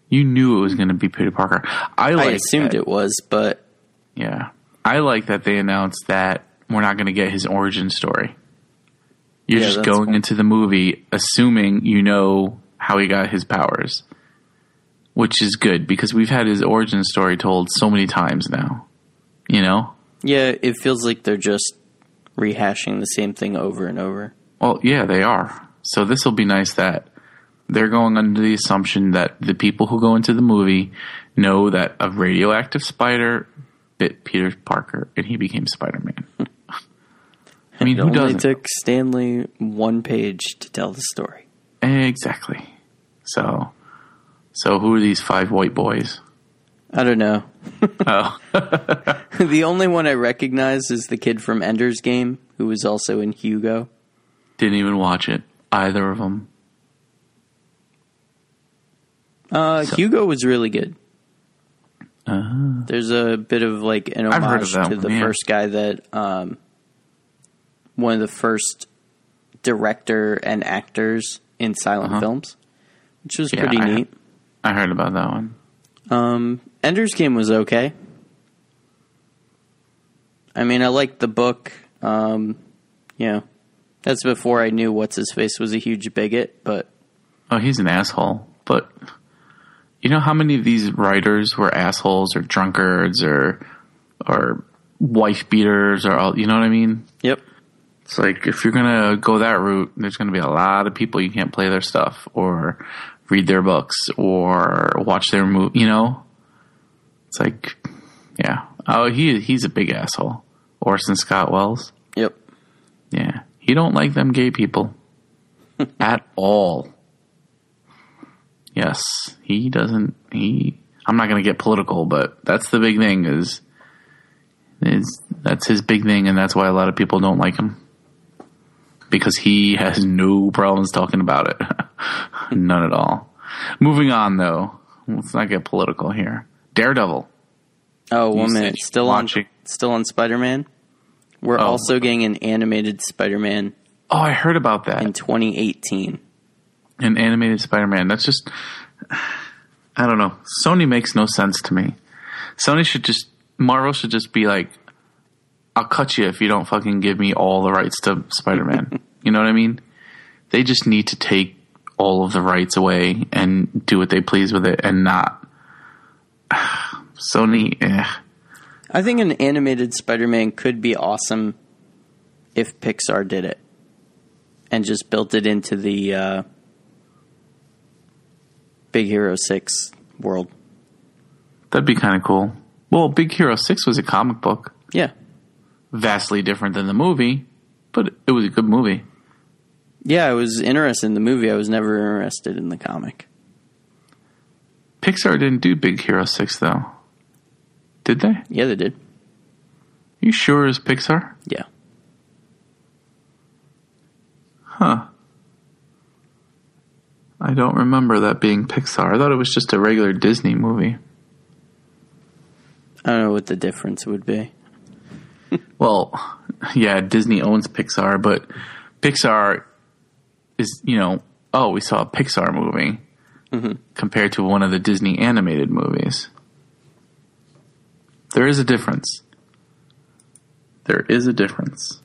You knew it was going to be Peter Parker. I, like I assumed that, it was, but yeah, I like that they announced that we're not going to get his origin story. You're Yeah, just that's going cool. into the movie assuming you know how he got his powers, which is good because we've had his origin story told so many times now. You know? yeah, it feels like they're just rehashing the same thing over and over. Well, yeah, they are. So this will be nice that they're going under the assumption that the people who go into the movie know that a radioactive spider bit Peter Parker and he became Spider-Man. I mean, It who only doesn't? took Stanley one page to tell the story. Exactly. So, so who are these five white boys? I don't know. Oh, The only one I recognize is the kid from Ender's Game, who was also in Hugo. didn't even watch it. Either of them. Uh, So- Hugo was really good. Uh, There's a bit of like an I've heard of homage that to one, the yeah. first guy that um, one of the first director and actors in silent Uh-huh. films, which was Yeah, pretty I- neat. I heard about that one. Um, Ender's Game was okay. I mean, I liked the book. Um, you know, that's before I knew what's his face was a huge bigot, but Oh, he's an asshole. But you know how many of these writers were assholes or drunkards or or wife beaters or all, you know what I mean? yep. It's like if you're gonna go that route, there's gonna be a lot of people you can't play their stuff or read their books or watch their movie. You know, it's like, yeah. Oh, he he's a big asshole. Orson Scott Wells. Yep. Yeah, he don't like them gay people at all. Yes, he doesn't. He. I'm not going to get political, but that's the big thing. Is is that's his big thing, and that's why a lot of people don't like him because he has no problems talking about it, none at all. Moving on, though, let's not get political here. Daredevil. Oh, You one said minute. you're Still on, watching- still on Spider-Man. We're Oh. also getting an animated Spider-Man Oh, I heard about that. in twenty eighteen. An animated Spider-Man. That's just, I don't know. Sony makes no sense to me. Sony should just, Marvel should just be like, I'll cut you if you don't fucking give me all the rights to Spider-Man. You know what I mean? They just need to take all of the rights away and do what they please with it and not. Sony, eh. I think an animated Spider-Man could be awesome if Pixar did it and just built it into the uh, Big Hero six world. That'd be kind of cool. Well, Big Hero six was a comic book. Yeah. Vastly different than the movie, but it was a good movie. Yeah, I was interested in the movie. I was never interested in the comic. Pixar didn't do Big Hero six, though. Did they? Yeah, they did. You sure it's Pixar? Yeah. Huh. I don't remember that being Pixar. I thought it was just a regular Disney movie. I don't know what the difference would be. Well, yeah, Disney owns Pixar, but Pixar is, you know, oh, we saw a Pixar movie Mm-hmm. compared to one of the Disney animated movies. There is a difference. There is a difference.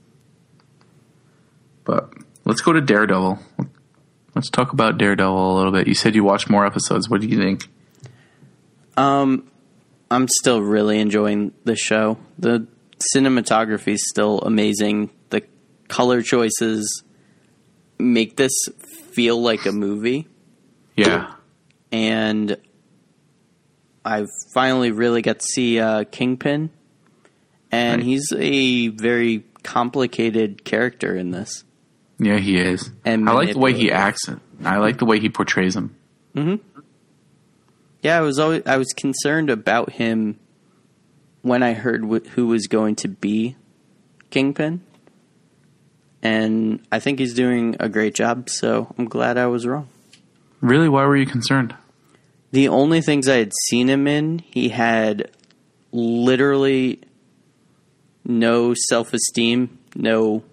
But let's go to Daredevil. Let's talk about Daredevil a little bit. You said you watched more episodes. What do you think? Um, I'm still really enjoying the show. The cinematography is still amazing. The color choices make this feel like a movie. Yeah. And I've finally really got to see uh, Kingpin. And Right. he's a very complicated character in this. Yeah, he is. And I like the way he manipulative. acts. I like the way he portrays him. Yeah, I was always I was concerned about him when I heard wh- who was going to be Kingpin. And I think he's doing a great job, so I'm glad I was wrong. Really? Why were you concerned? The only things I had seen him in, he had literally no self-esteem, no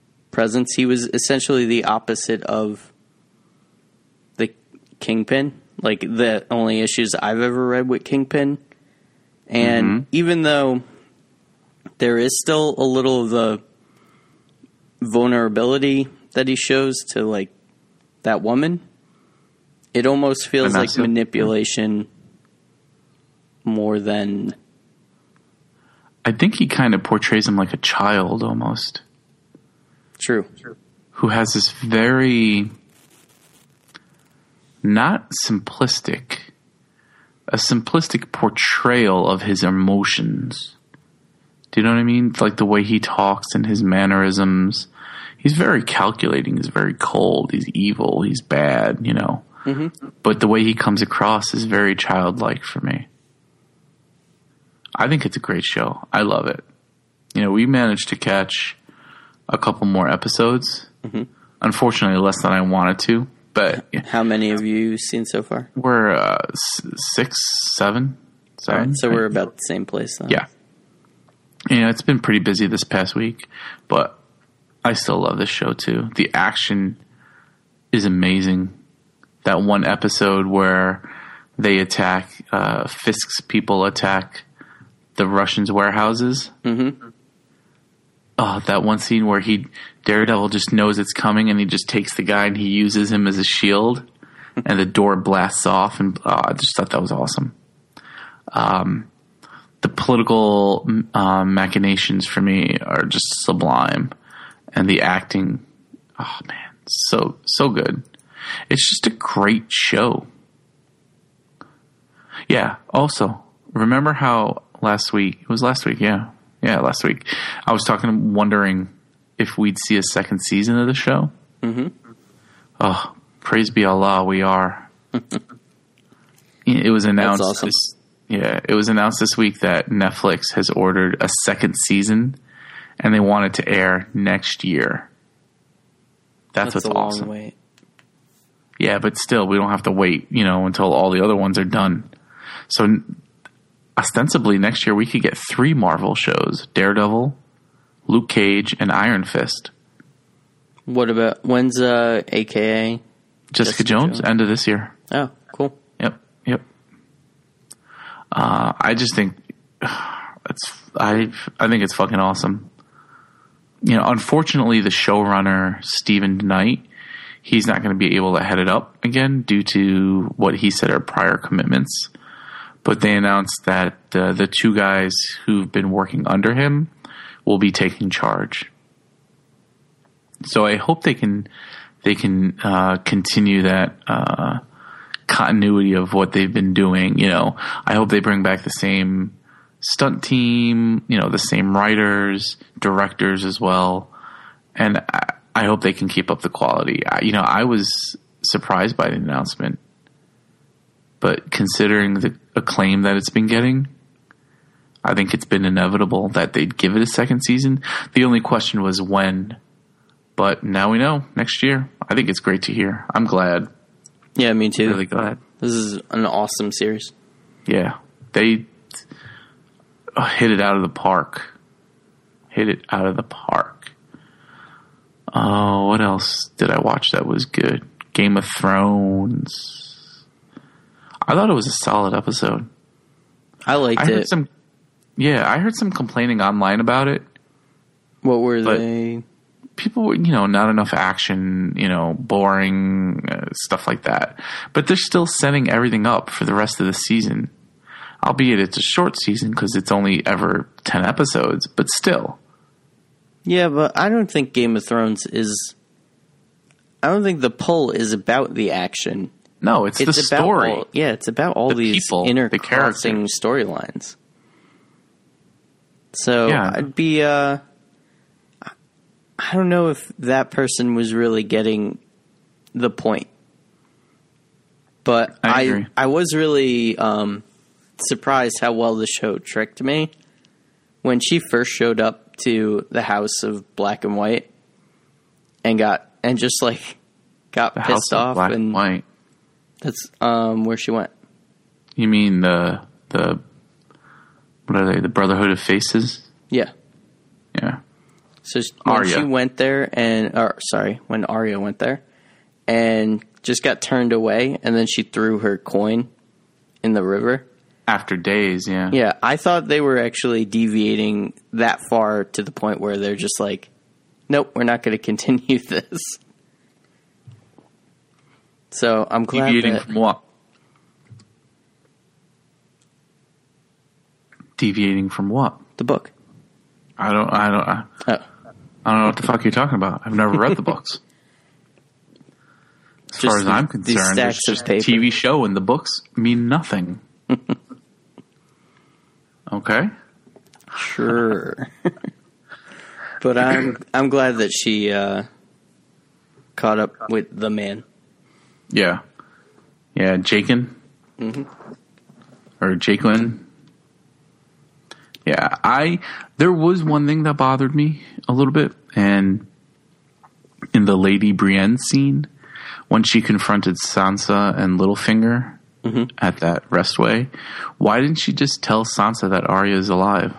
presence. He was essentially the opposite of the Kingpin. like the only issues I've ever read with Kingpin. And mm-hmm. even though there is still a little of the vulnerability that he shows to like that woman, it almost feels like manipulation more than... I think he kind of portrays him like a child almost. True. Who has this very, not simplistic, a simplistic portrayal of his emotions. Do you know what I mean? Like the way he talks and his mannerisms. He's very calculating. He's very cold. He's evil. He's bad, you know. Mm-hmm. But the way he comes across is very childlike for me. I think it's a great show. I love it. You know, we managed to catch a couple more episodes. Mm-hmm. Unfortunately, less than I wanted to. But how many have you seen so far? We're uh, six, seven, seven. All right, so we're about the same place then. Yeah. You know, it's been pretty busy this past week, but I still love this show too. The action is amazing. That one episode where they attack, uh, Fisk's people attack the Russians' warehouses. Mm-hmm. Oh, that one scene where he Daredevil just knows it's coming and he just takes the guy and he uses him as a shield and the door blasts off, and oh, I just thought that was awesome. Um, the political uh, machinations for me are just sublime, and the acting, oh man, so so good. It's just a great show. Yeah. Also, remember how last week it was last week, yeah. Yeah, last week. I was talking, wondering if we'd see a second season of the show. Mm-hmm. Oh, praise be Allah, we are. It was announced. That's awesome. This, yeah, it was announced this week that Netflix has ordered a second season, and they want it to air next year. That's, That's what's a awesome. Long wait. Yeah, but still, we don't have to wait, you know, until all the other ones are done. So, ostensibly, next year we could get three Marvel shows: Daredevil, Luke Cage, and Iron Fist. What about, when's uh, A K A? Jessica, Jessica Jones, Jones, end of this year. Oh, cool. Yep, yep. Uh, I just think it's I I think it's fucking awesome. You know, unfortunately, the showrunner Stephen Knight, he's not going to be able to head it up again due to what he said are prior commitments. But they announced that uh, the two guys who've been working under him will be taking charge. So I hope they can they can uh, continue that uh, continuity of what they've been doing. You know, I hope they bring back the same stunt team, you know, the same writers, directors as well, and I, I hope they can keep up the quality. I, you know, I was surprised by the announcement, but considering the acclaim that it's been getting, I think it's been inevitable that they'd give it a second season. The only question was when, but now we know, next year. I think it's great to hear. I'm glad. Yeah, me too. Really glad. This is an awesome series. Yeah, they hit it out of the park. Hit it out of the park. Oh, what else did I watch that was good? Game of Thrones. I thought it was a solid episode. I liked I heard it. Some, yeah, I heard some complaining online about it. What were they? People were, you know, not enough action, you know, boring, uh, stuff like that. But they're still setting everything up for the rest of the season. Albeit it's a short season because it's only ever ten episodes, but still. Yeah, but I don't think Game of Thrones is... I don't think the pull is about the action. No, it's, it's the story. All, yeah, it's about all the these people, intercrossing the storylines. So yeah. I'd be, uh, I don't know if that person was really getting the point. But I, I, I was really um, surprised how well the show tricked me. When she first showed up to the house of Black and White and got, and just like got the pissed house of off Black and and White. That's um, where she went. You mean the the what are they? The Brotherhood of Faces? Yeah, yeah. So when Arya. she went there, and or sorry, when Arya went there, and just got turned away, and then she threw her coin in the river. After days, yeah. Yeah, I thought they were actually deviating that far to the point where they're just like, nope, we're not going to continue this. So I'm glad Deviating that... from what? Deviating from what? The book. I don't, I don't, I, Oh. I don't know what the fuck you're talking about. I've never read the books. As Just far as the- I'm these concerned, stacks it's just of paper. a T V show and the books mean nothing. Okay? Sure. But I'm I'm glad that she uh, caught up with the man. Yeah. Yeah, Jaken? Mm-hmm. Or Jakelin? Yeah, I, there was one thing that bothered me a little bit, and in the Lady Brienne scene, when she confronted Sansa and Littlefinger mm-hmm. at that restway, why didn't she just tell Sansa that Arya is alive?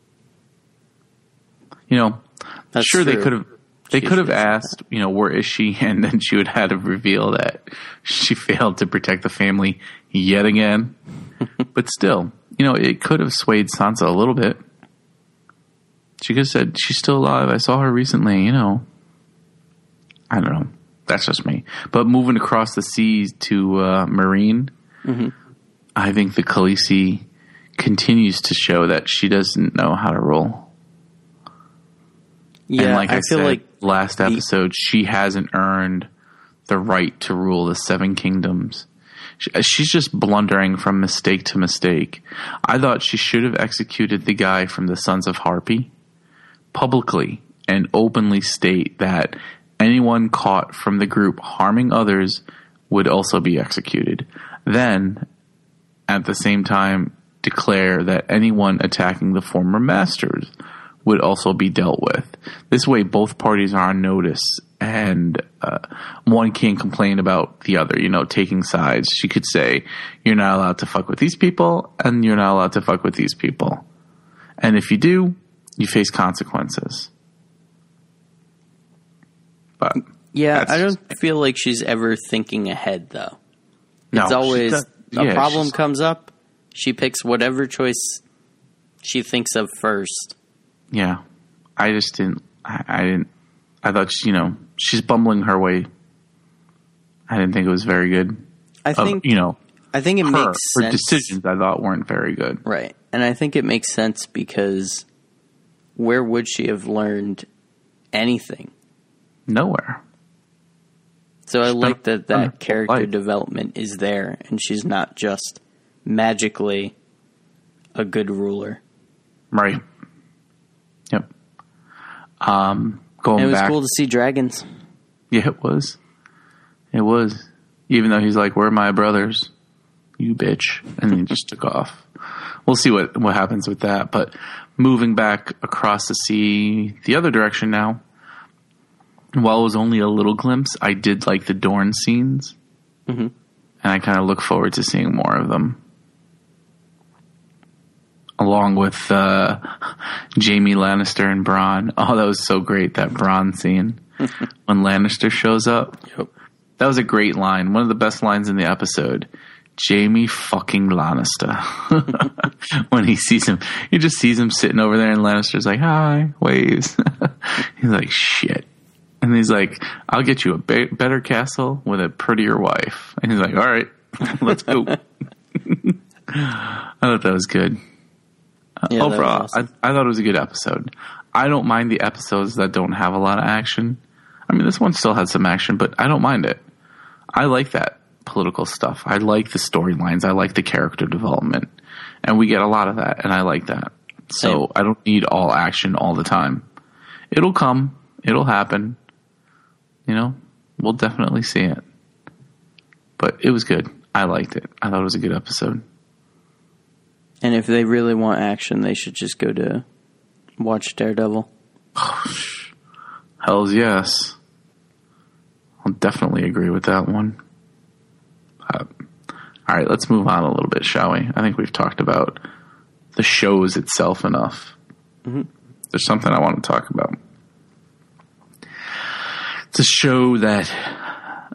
You know, That's sure true. they could have they She could have should have asked, you know, where is she, and then she would have had to reveal that she failed to protect the family yet again. But still, you know, it could have swayed Sansa a little bit. She could have said, she's still alive. I saw her recently, you know. I don't know. That's just me. But moving across the seas to uh, Marine, Mm-hmm. I think the Khaleesi continues to show that she doesn't know how to roll. Yeah, and like I, I feel said like last the- episode, she hasn't earned the right to rule the Seven Kingdoms. She, she's just blundering from mistake to mistake. I thought she should have executed the guy from the Sons of Harpy publicly and openly state that anyone caught from the group harming others would also be executed. Then, at the same time, declare that anyone attacking the former masters would also be dealt with. This way, both parties are on notice, and uh, one can't complain about the other, you know, taking sides. She could say, you're not allowed to fuck with these people, and you're not allowed to fuck with these people. And if you do, you face consequences. But yeah, that's I just- don't feel like she's ever thinking ahead, though. No, It's she always does- a yeah, problem she's- comes up, she picks whatever choice she thinks of first. Yeah, I just didn't. I, I didn't. I thought she, you know, she's bumbling her way. I didn't think it was very good. I Of, think you know, I think it her, makes her sense. decisions I thought weren't very good. Right. And I think it makes sense because where would she have learned anything? Nowhere. So I She's like done- that done her that character life. development is there and she's not just magically a good ruler. Right. Yep. Um, going And it was back. cool to see dragons. Yeah, it was. It was. Even though he's like, "Where are my brothers? You bitch," and then he just took off. We'll see what what happens with that. But moving back across the sea, the other direction now. While it was only a little glimpse, I did like the Dorne scenes, Mm-hmm. and I kind of look forward to seeing more of them. Along with uh, Jaime Lannister and Bronn. Oh, that was so great, that Bronn scene. When Lannister shows up. Yep. That was a great line. One of the best lines in the episode. Jaime fucking Lannister. When he sees him, he just sees him sitting over there and Lannister's like, hi, waves. He's like, shit. And he's like, I'll get you a be- better castle with a prettier wife. And he's like, all right, let's go. I thought that was good. Yeah, that was Overall, awesome. I, I thought it was a good episode. I don't mind the episodes that don't have a lot of action. I mean, this one still had some action, but I don't mind it. I like that political stuff. I like the storylines. I like the character development. And we get a lot of that, and I like that. So Same. I don't need all action all the time. It'll come. It'll happen. You know, we'll definitely see it. But it was good. I liked it. I thought it was a good episode. And if they really want action, they should just go to watch Daredevil. Hells yes. I'll definitely agree with that one. Uh, all right, let's move on a little bit, shall we? I think we've talked about the shows itself enough. Mm-hmm. There's something I want to talk about. It's a show that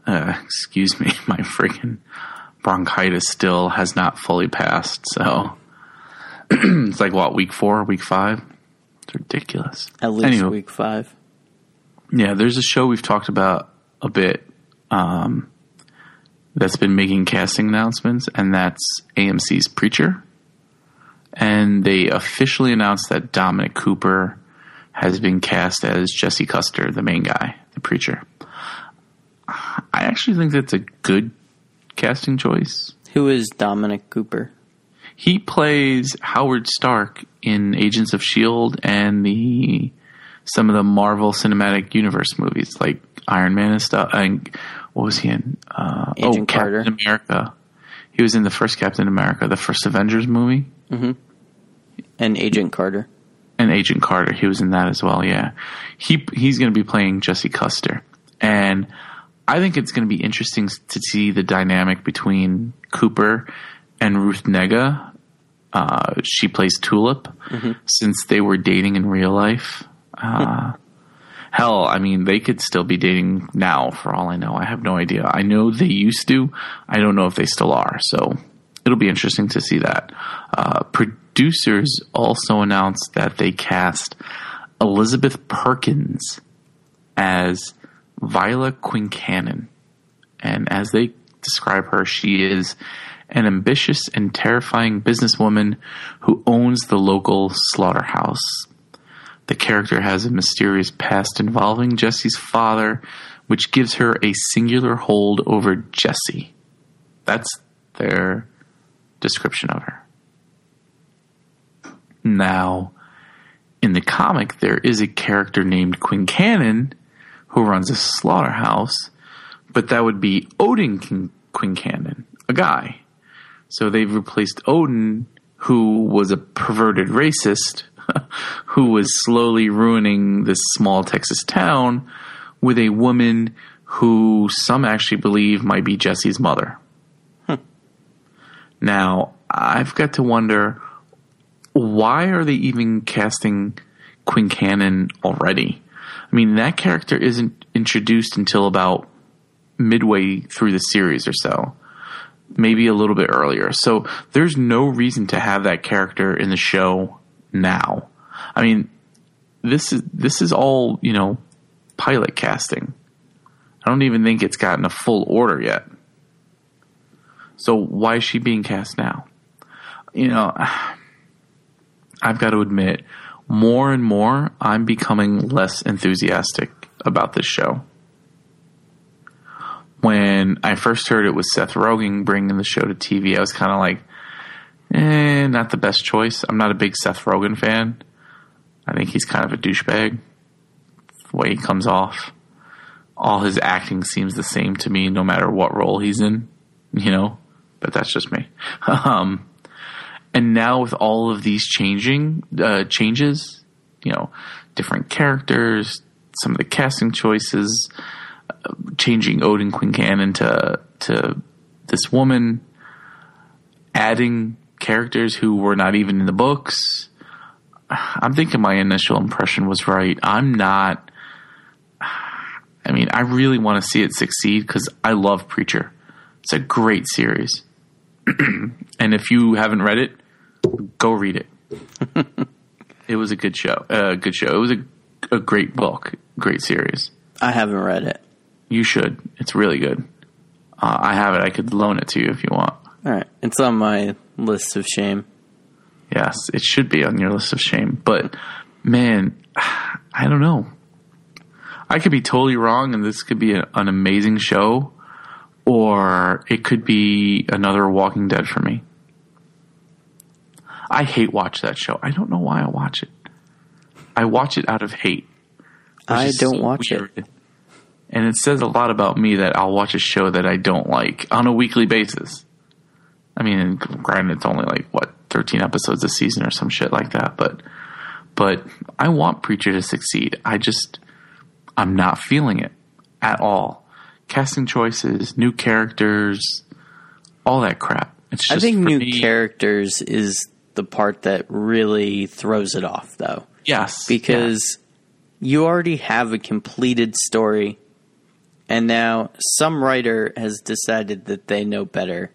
uh, excuse me, my freaking bronchitis still has not fully passed. So it's like, what, week four, week five? It's ridiculous. At least Anywho, week five. Yeah, there's a show we've talked about a bit um, that's been making casting announcements, and that's A M C's Preacher. And they officially announced that Dominic Cooper has been cast as Jesse Custer, the main guy, the preacher. I actually think that's a good casting choice. Who is Dominic Cooper? He plays Howard Stark in Agents of S H I E L D and the some of the Marvel Cinematic Universe movies, like Iron Man and stuff. And what was he in? Uh, Agent oh, Carter. Captain America. He was in the first Captain America, the first Avengers movie. Mm-hmm. And Agent Carter. And Agent Carter, he was in that as well, yeah. He He's going to be playing Jesse Custer. And I think it's going to be interesting to see the dynamic between Cooper and Ruth Negga. Uh, she plays Tulip, mm-hmm. since they were dating in real life. Uh, hell, I mean, they could still be dating now for all I know. I have no idea. I know they used to. I don't know if they still are. So it'll be interesting to see that. Uh, producers also announced that they cast Elizabeth Perkins as Viola Quincannon. And as they describe her, she is an ambitious and terrifying businesswoman who owns the local slaughterhouse. The character has a mysterious past involving Jesse's father, which gives her a singular hold over Jesse. That's their description of her. Now, in the comic, there is a character named Quincannon who runs a slaughterhouse, but that would be Odin King- Quincannon, a guy. So they've replaced Odin, who was a perverted racist, who was slowly ruining this small Texas town, with a woman who some actually believe might be Jesse's mother. Hmm. Now, I've got to wonder, why are they even casting Quincannon already? I mean, that character isn't introduced until about midway through the series or so. Maybe a little bit earlier. So there's no reason to have that character in the show now. I mean, this is this is all, you know, pilot casting. I don't even think it's gotten a full order yet. So why is she being cast now? You know, I've got to admit, more and more, I'm becoming less enthusiastic about this show. When I first heard it was Seth Rogen bringing the show to T V, I was kind of like, eh, not the best choice. I'm not a big Seth Rogen fan. I think he's kind of a douchebag. The way he comes off. All his acting seems the same to me no matter what role he's in, you know, but that's just me. um, and now with all of these changing uh, changes, you know, different characters, some of the casting choices, uh, changing Odin Quincannon to to this woman, adding characters who were not even in the books. I'm thinking my initial impression was right. I'm not. I mean, I really want to see it succeed because I love Preacher. It's a great series. And if you haven't read it, go read it. It was a good show. A uh, good show. It was a, a great book. Great series. I haven't read it. You should. It's really good. Uh, I have it. I could loan it to you if you want. All right. It's on my list of shame. Yes, it should be on your list of shame. But, man, I don't know. I could be totally wrong, and this could be a, an amazing show, or it could be another Walking Dead for me. I hate watch that show. I don't know why I watch it. I watch it out of hate. I don't so watch weird. it. And it says a lot about me that I'll watch a show that I don't like on a weekly basis. I mean, granted, it's only like, what, thirteen episodes a season or some shit like that. But but I want Preacher to succeed. I just, I'm not feeling it at all. Casting choices, new characters, all that crap. It's just I think new me, characters is the part that really throws it off, though. Yes. Because yeah. you already have a completed story And now some writer has decided that they know better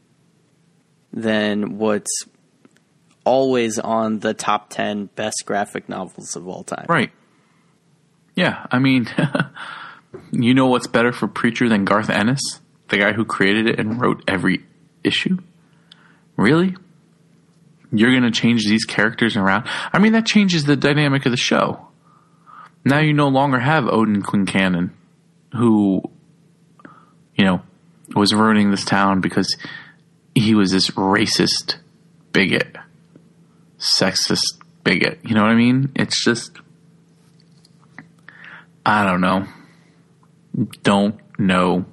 than what's always on the top ten best graphic novels of all time. Right. Yeah, I mean, you know what's better for Preacher than Garth Ennis, the guy who created it and wrote every issue? Really? You're going to change these characters around? I mean, that changes the dynamic of the show. Now you no longer have Odin Quincannon, who, you know, was ruining this town because he was this racist bigot, sexist bigot. You know what I mean? It's just, I don't know. Don't know.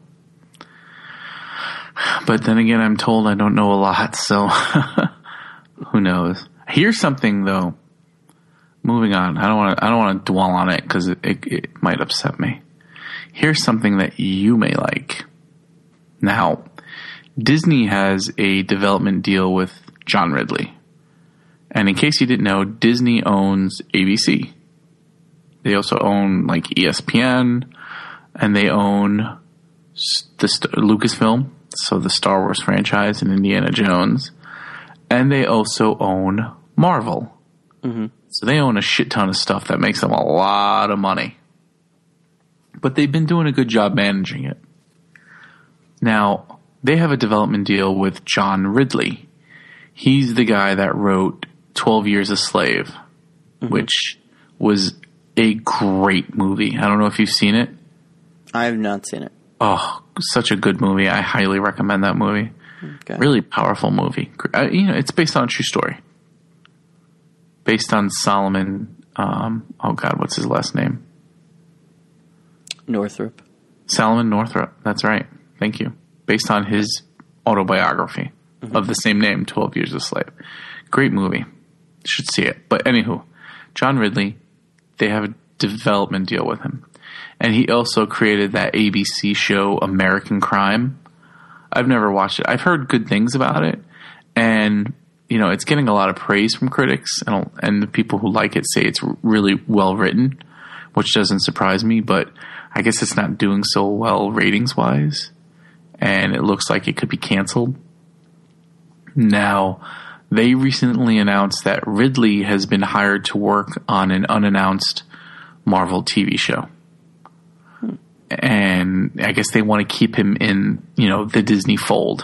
But then again, I'm told I don't know a lot, so who knows? Here's something though. Moving on. I don't want to. I don't want to dwell on it because it, it, it might upset me. Here's something that you may like. Now, Disney has a development deal with John Ridley, and in case you didn't know, Disney owns A B C. They also own like E S P N, and they own the Lucasfilm, so the Star Wars franchise and Indiana Jones, and they also own Marvel. Mm-hmm. So they own a shit ton of stuff that makes them a lot of money. But they've been doing a good job managing it. Now, they have a development deal with John Ridley. He's the guy that wrote twelve Years a Slave, mm-hmm. which was a great movie. I don't know if you've seen it. I have not seen it. Oh, such a good movie. I highly recommend that movie. Okay. Really powerful movie. Uh, you know, it's based on a true story. Based on Solomon, um, oh God, what's his last name? Northrop. Solomon Northrop, that's right. Thank you. Based on his autobiography mm-hmm. of the same name, twelve Years a Slave. Great movie. Should see it. But anywho, John Ridley, they have a development deal with him. And he also created that A B C show, American Crime. I've never watched it. I've heard good things about it. And you know, it's getting a lot of praise from critics, and and the people who like it say it's really well written, which doesn't surprise me. But I guess it's not doing so well ratings wise, and it looks like it could be canceled. Now, they recently announced that Ridley has been hired to work on an unannounced Marvel T V show, hmm. and I guess they want to keep him in, you know, the Disney fold.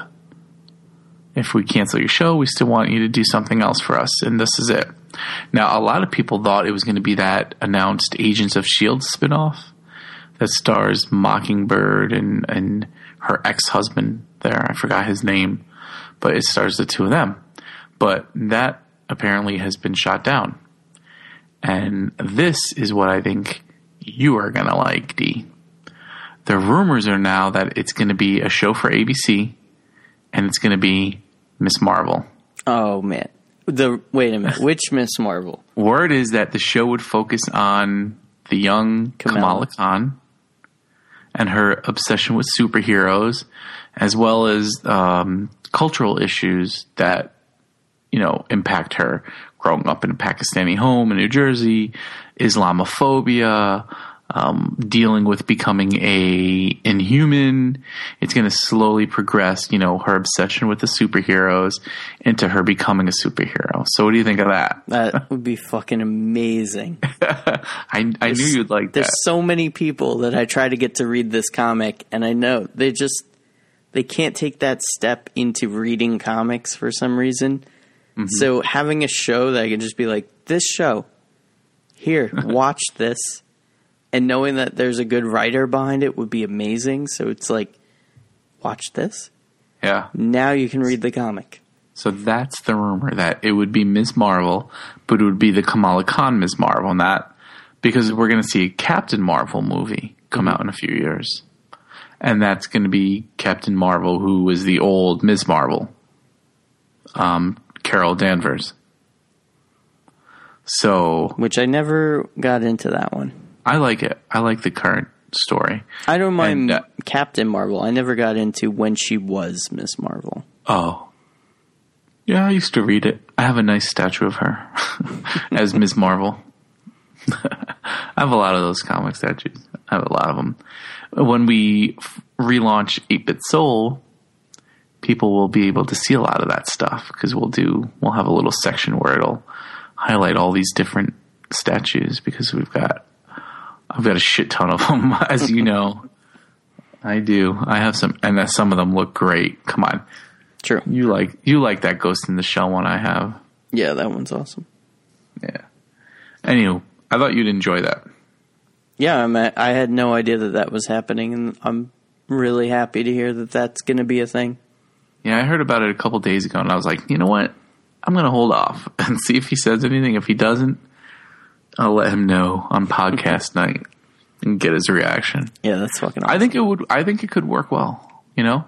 If we cancel your show, we still want you to do something else for us, and this is it. Now, a lot of people thought it was going to be that announced Agents of S H I E L D spinoff that stars Mockingbird and, and her ex-husband there. I forgot his name, but it stars the two of them. But that apparently has been shot down. And this is what I think you are going to like, D. The rumors are now that it's going to be a show for A B C, and it's going to be Miss Marvel. Oh, man. The Wait a minute. Which Miss Marvel? Word is that the show would focus on the young Kamala, Kamala Khan and her obsession with superheroes, as well as um, cultural issues that, you know, impact her. Growing up in a Pakistani home in New Jersey, Islamophobia, Um, dealing with becoming a inhuman. It's going to slowly progress, you know, her obsession with the superheroes into her becoming a superhero. So what do you think of that? That would be fucking amazing. I, I knew you'd like there's that. There's so many people that I try to get to read this comic, and I know they just, they can't take that step into reading comics for some reason. Mm-hmm. So having a show that I can just be like, this show, here, watch this. And knowing that there's a good writer behind it would be amazing. So it's like, watch this. Yeah. Now you can read the comic. So that's the rumor, that it would be Miz Marvel, but it would be the Kamala Khan Miz Marvel, not because we're going to see a Captain Marvel movie come out in a few years. And that's going to be Captain Marvel, who was the old Miz Marvel, um, Carol Danvers. So, which I never got into that one. I like it. I like the current story. I don't mind and, uh, Captain Marvel. I never got into when she was Miss Marvel. Oh. Yeah, I used to read it. I have a nice statue of her as Miss Marvel. I have a lot of those comic statues. I have a lot of them. when we f- relaunch eight bit Soul, people will be able to see a lot of that stuff because we'll do we'll have a little section where it'll highlight all these different statues because we've got I've got a shit ton of them, as you know. I do. I have some, and some of them look great. Come on, true. You like you like that Ghost in the Shell one I have. Yeah, that one's awesome. Yeah. Anywho, I thought you'd enjoy that. Yeah, I'm at, I had no idea that that was happening, and I'm really happy to hear that that's going to be a thing. Yeah, I heard about it a couple days ago, and I was like, you know what? I'm going to hold off and see if he says anything. If he doesn't, I'll let him know on podcast night and get his reaction. Yeah, that's fucking awesome. I think it would. I think it could work well. You know,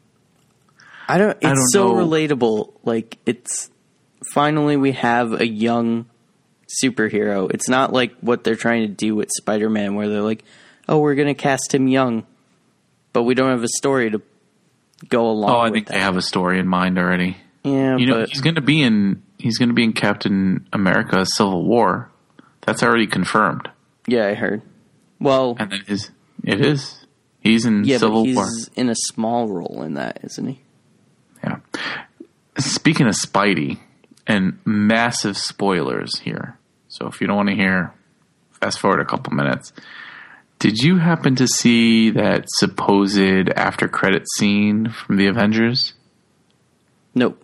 I don't. It's I don't so know. relatable. Like, it's finally we have a young superhero. It's not like what they're trying to do with Spider-Man, where they're like, "Oh, we're going to cast him young," but we don't have a story to go along. Oh, I with think that. they have a story in mind already. Yeah, You know, but he's going to be in. He's going to be in Captain America: Civil War. That's already confirmed. yeah, I heard. Well, And then his. It is. He's in yeah, Civil but he's War. in a small role in that, isn't he? Yeah. Speaking of Spidey, and massive spoilers here. So if you don't want to hear, fast forward a couple minutes. Did you happen to see that supposed after credit scene from the Avengers? Nope.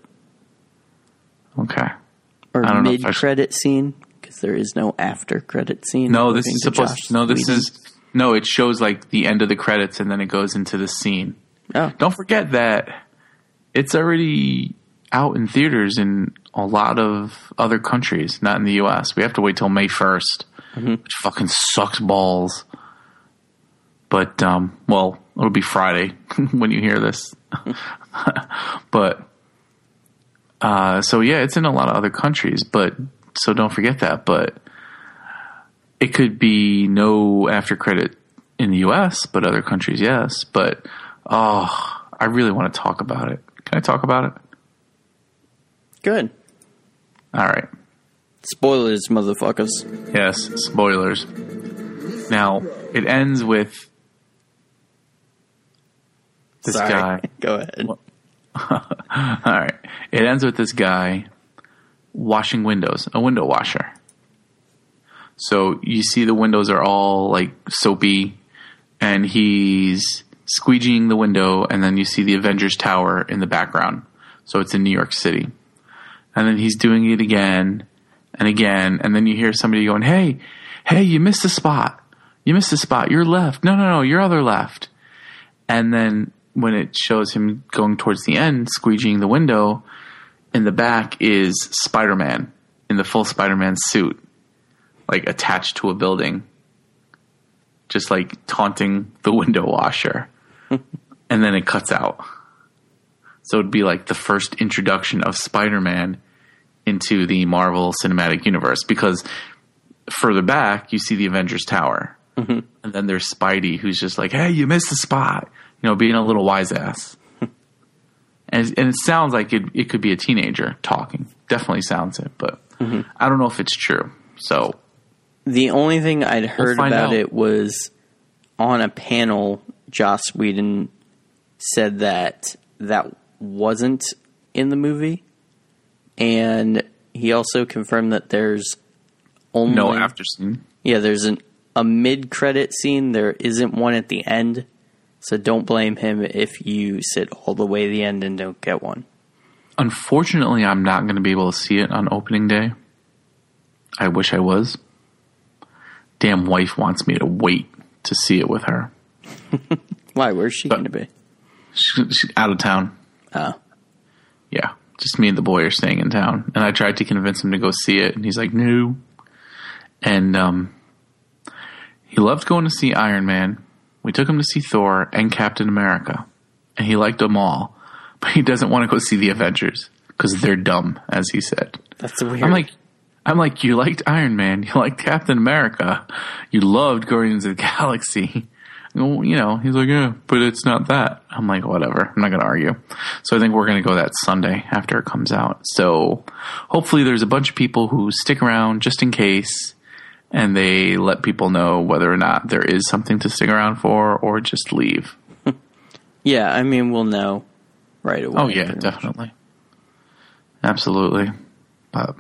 Okay. Or I don't know if I mid credit scene, because there is no after credit scene. No, this according is to supposed. Joss No, this Whedon. is no. It shows like the end of the credits, and then it goes into the scene. Oh, Don't forget that it's already out in theaters in a lot of other countries, not in the U S. We have to wait till May first, Mm-hmm. which fucking sucks balls. But, um, well, it'll be Friday when you hear this. But, uh, so yeah, it's in a lot of other countries, but, so don't forget that. But it could be no after credit in the U S, but other countries, yes. But, oh, I really want to talk about it. Can I talk about it? good. All right. Spoilers, motherfuckers. Yes, spoilers. Now, it ends with this Sorry. guy. Go ahead. All right. It ends with this guy washing windows, a window washer. So you see the windows are all like soapy, and he's squeegeeing the window, and then you see the Avengers Tower in the background. So it's in New York City. And then he's doing it again and again, and then you hear somebody going, hey, hey, you missed a spot. You missed a spot. Your left. No, no, no, your other left. And then when it shows him going towards the end, squeegeeing the window, in the back is Spider-Man in the full Spider-Man suit, like attached to a building, just like taunting the window washer. And then it cuts out. So it'd be like the first introduction of Spider-Man into the Marvel Cinematic Universe, because further back you see the Avengers Tower, mm-hmm. and then there's Spidey, who's just like, "Hey, you missed the spot," you know, being a little wise ass. and it, and it sounds like it it could be a teenager talking. Definitely sounds it, but mm-hmm. I don't know if it's true. So the only thing I'd heard we'll about out. it was on a panel. Joss Whedon said that that wasn't in the movie, and he also confirmed that there's only no after scene. Yeah, there's an a mid-credit scene. There isn't one at the end, so don't blame him if you sit all the way to the end and don't get one. Unfortunately, I'm not going to be able to see it on opening day. I wish I was. Damn wife wants me to wait to see it with her. Why? Where's she going to be? She, she's out of town. Oh. Yeah, just me and the boy are staying in town. And I tried to convince him to go see it, and he's like, no. And um, he loved going to see Iron Man. We took him to see Thor and Captain America. And he liked them all. But he doesn't want to go see the Avengers because they're dumb, as he said. That's weird. I'm like, I'm like, you liked Iron Man. You liked Captain America. You loved Guardians of the Galaxy. Well, you know, he's like, yeah, but it's not that. I'm like, whatever. I'm not going to argue. So I think we're going to go that Sunday after it comes out. So hopefully there's a bunch of people who stick around just in case. and they let people know whether or not there is something to stick around for or just leave. Yeah, I mean, we'll know right away. Oh, yeah, definitely. Much. Absolutely. But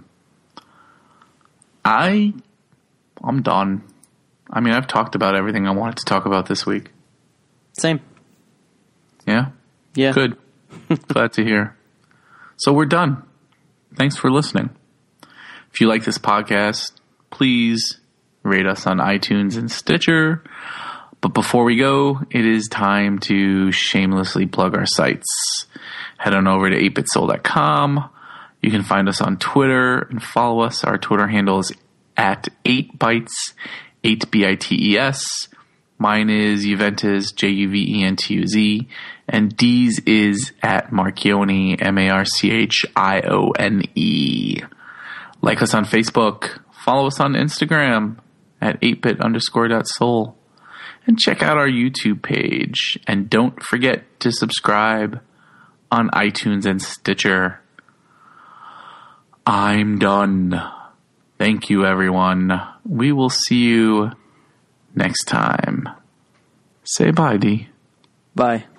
I, I'm done. I mean, I've talked about everything I wanted to talk about this week. Same. Yeah? Yeah. Good. Glad to hear. So we're done. Thanks for listening. If you like this podcast, please rate us on iTunes and Stitcher. But before we go, it is time to shamelessly plug our sites. Head on over to eight bit soul dot com. You can find us on Twitter and follow us. Our Twitter handle is at eight bytes, eight B I T E S. Mine is Juventus, J U V E N T U Z. And D's is at Marchione, M A R C H I O N E. Like us on Facebook. Follow us on Instagram at eight bit underscore dot soul. And check out our YouTube page. And don't forget to subscribe on iTunes and Stitcher. I'm done. Thank you, everyone. We will see you next time. Say bye, D. Bye.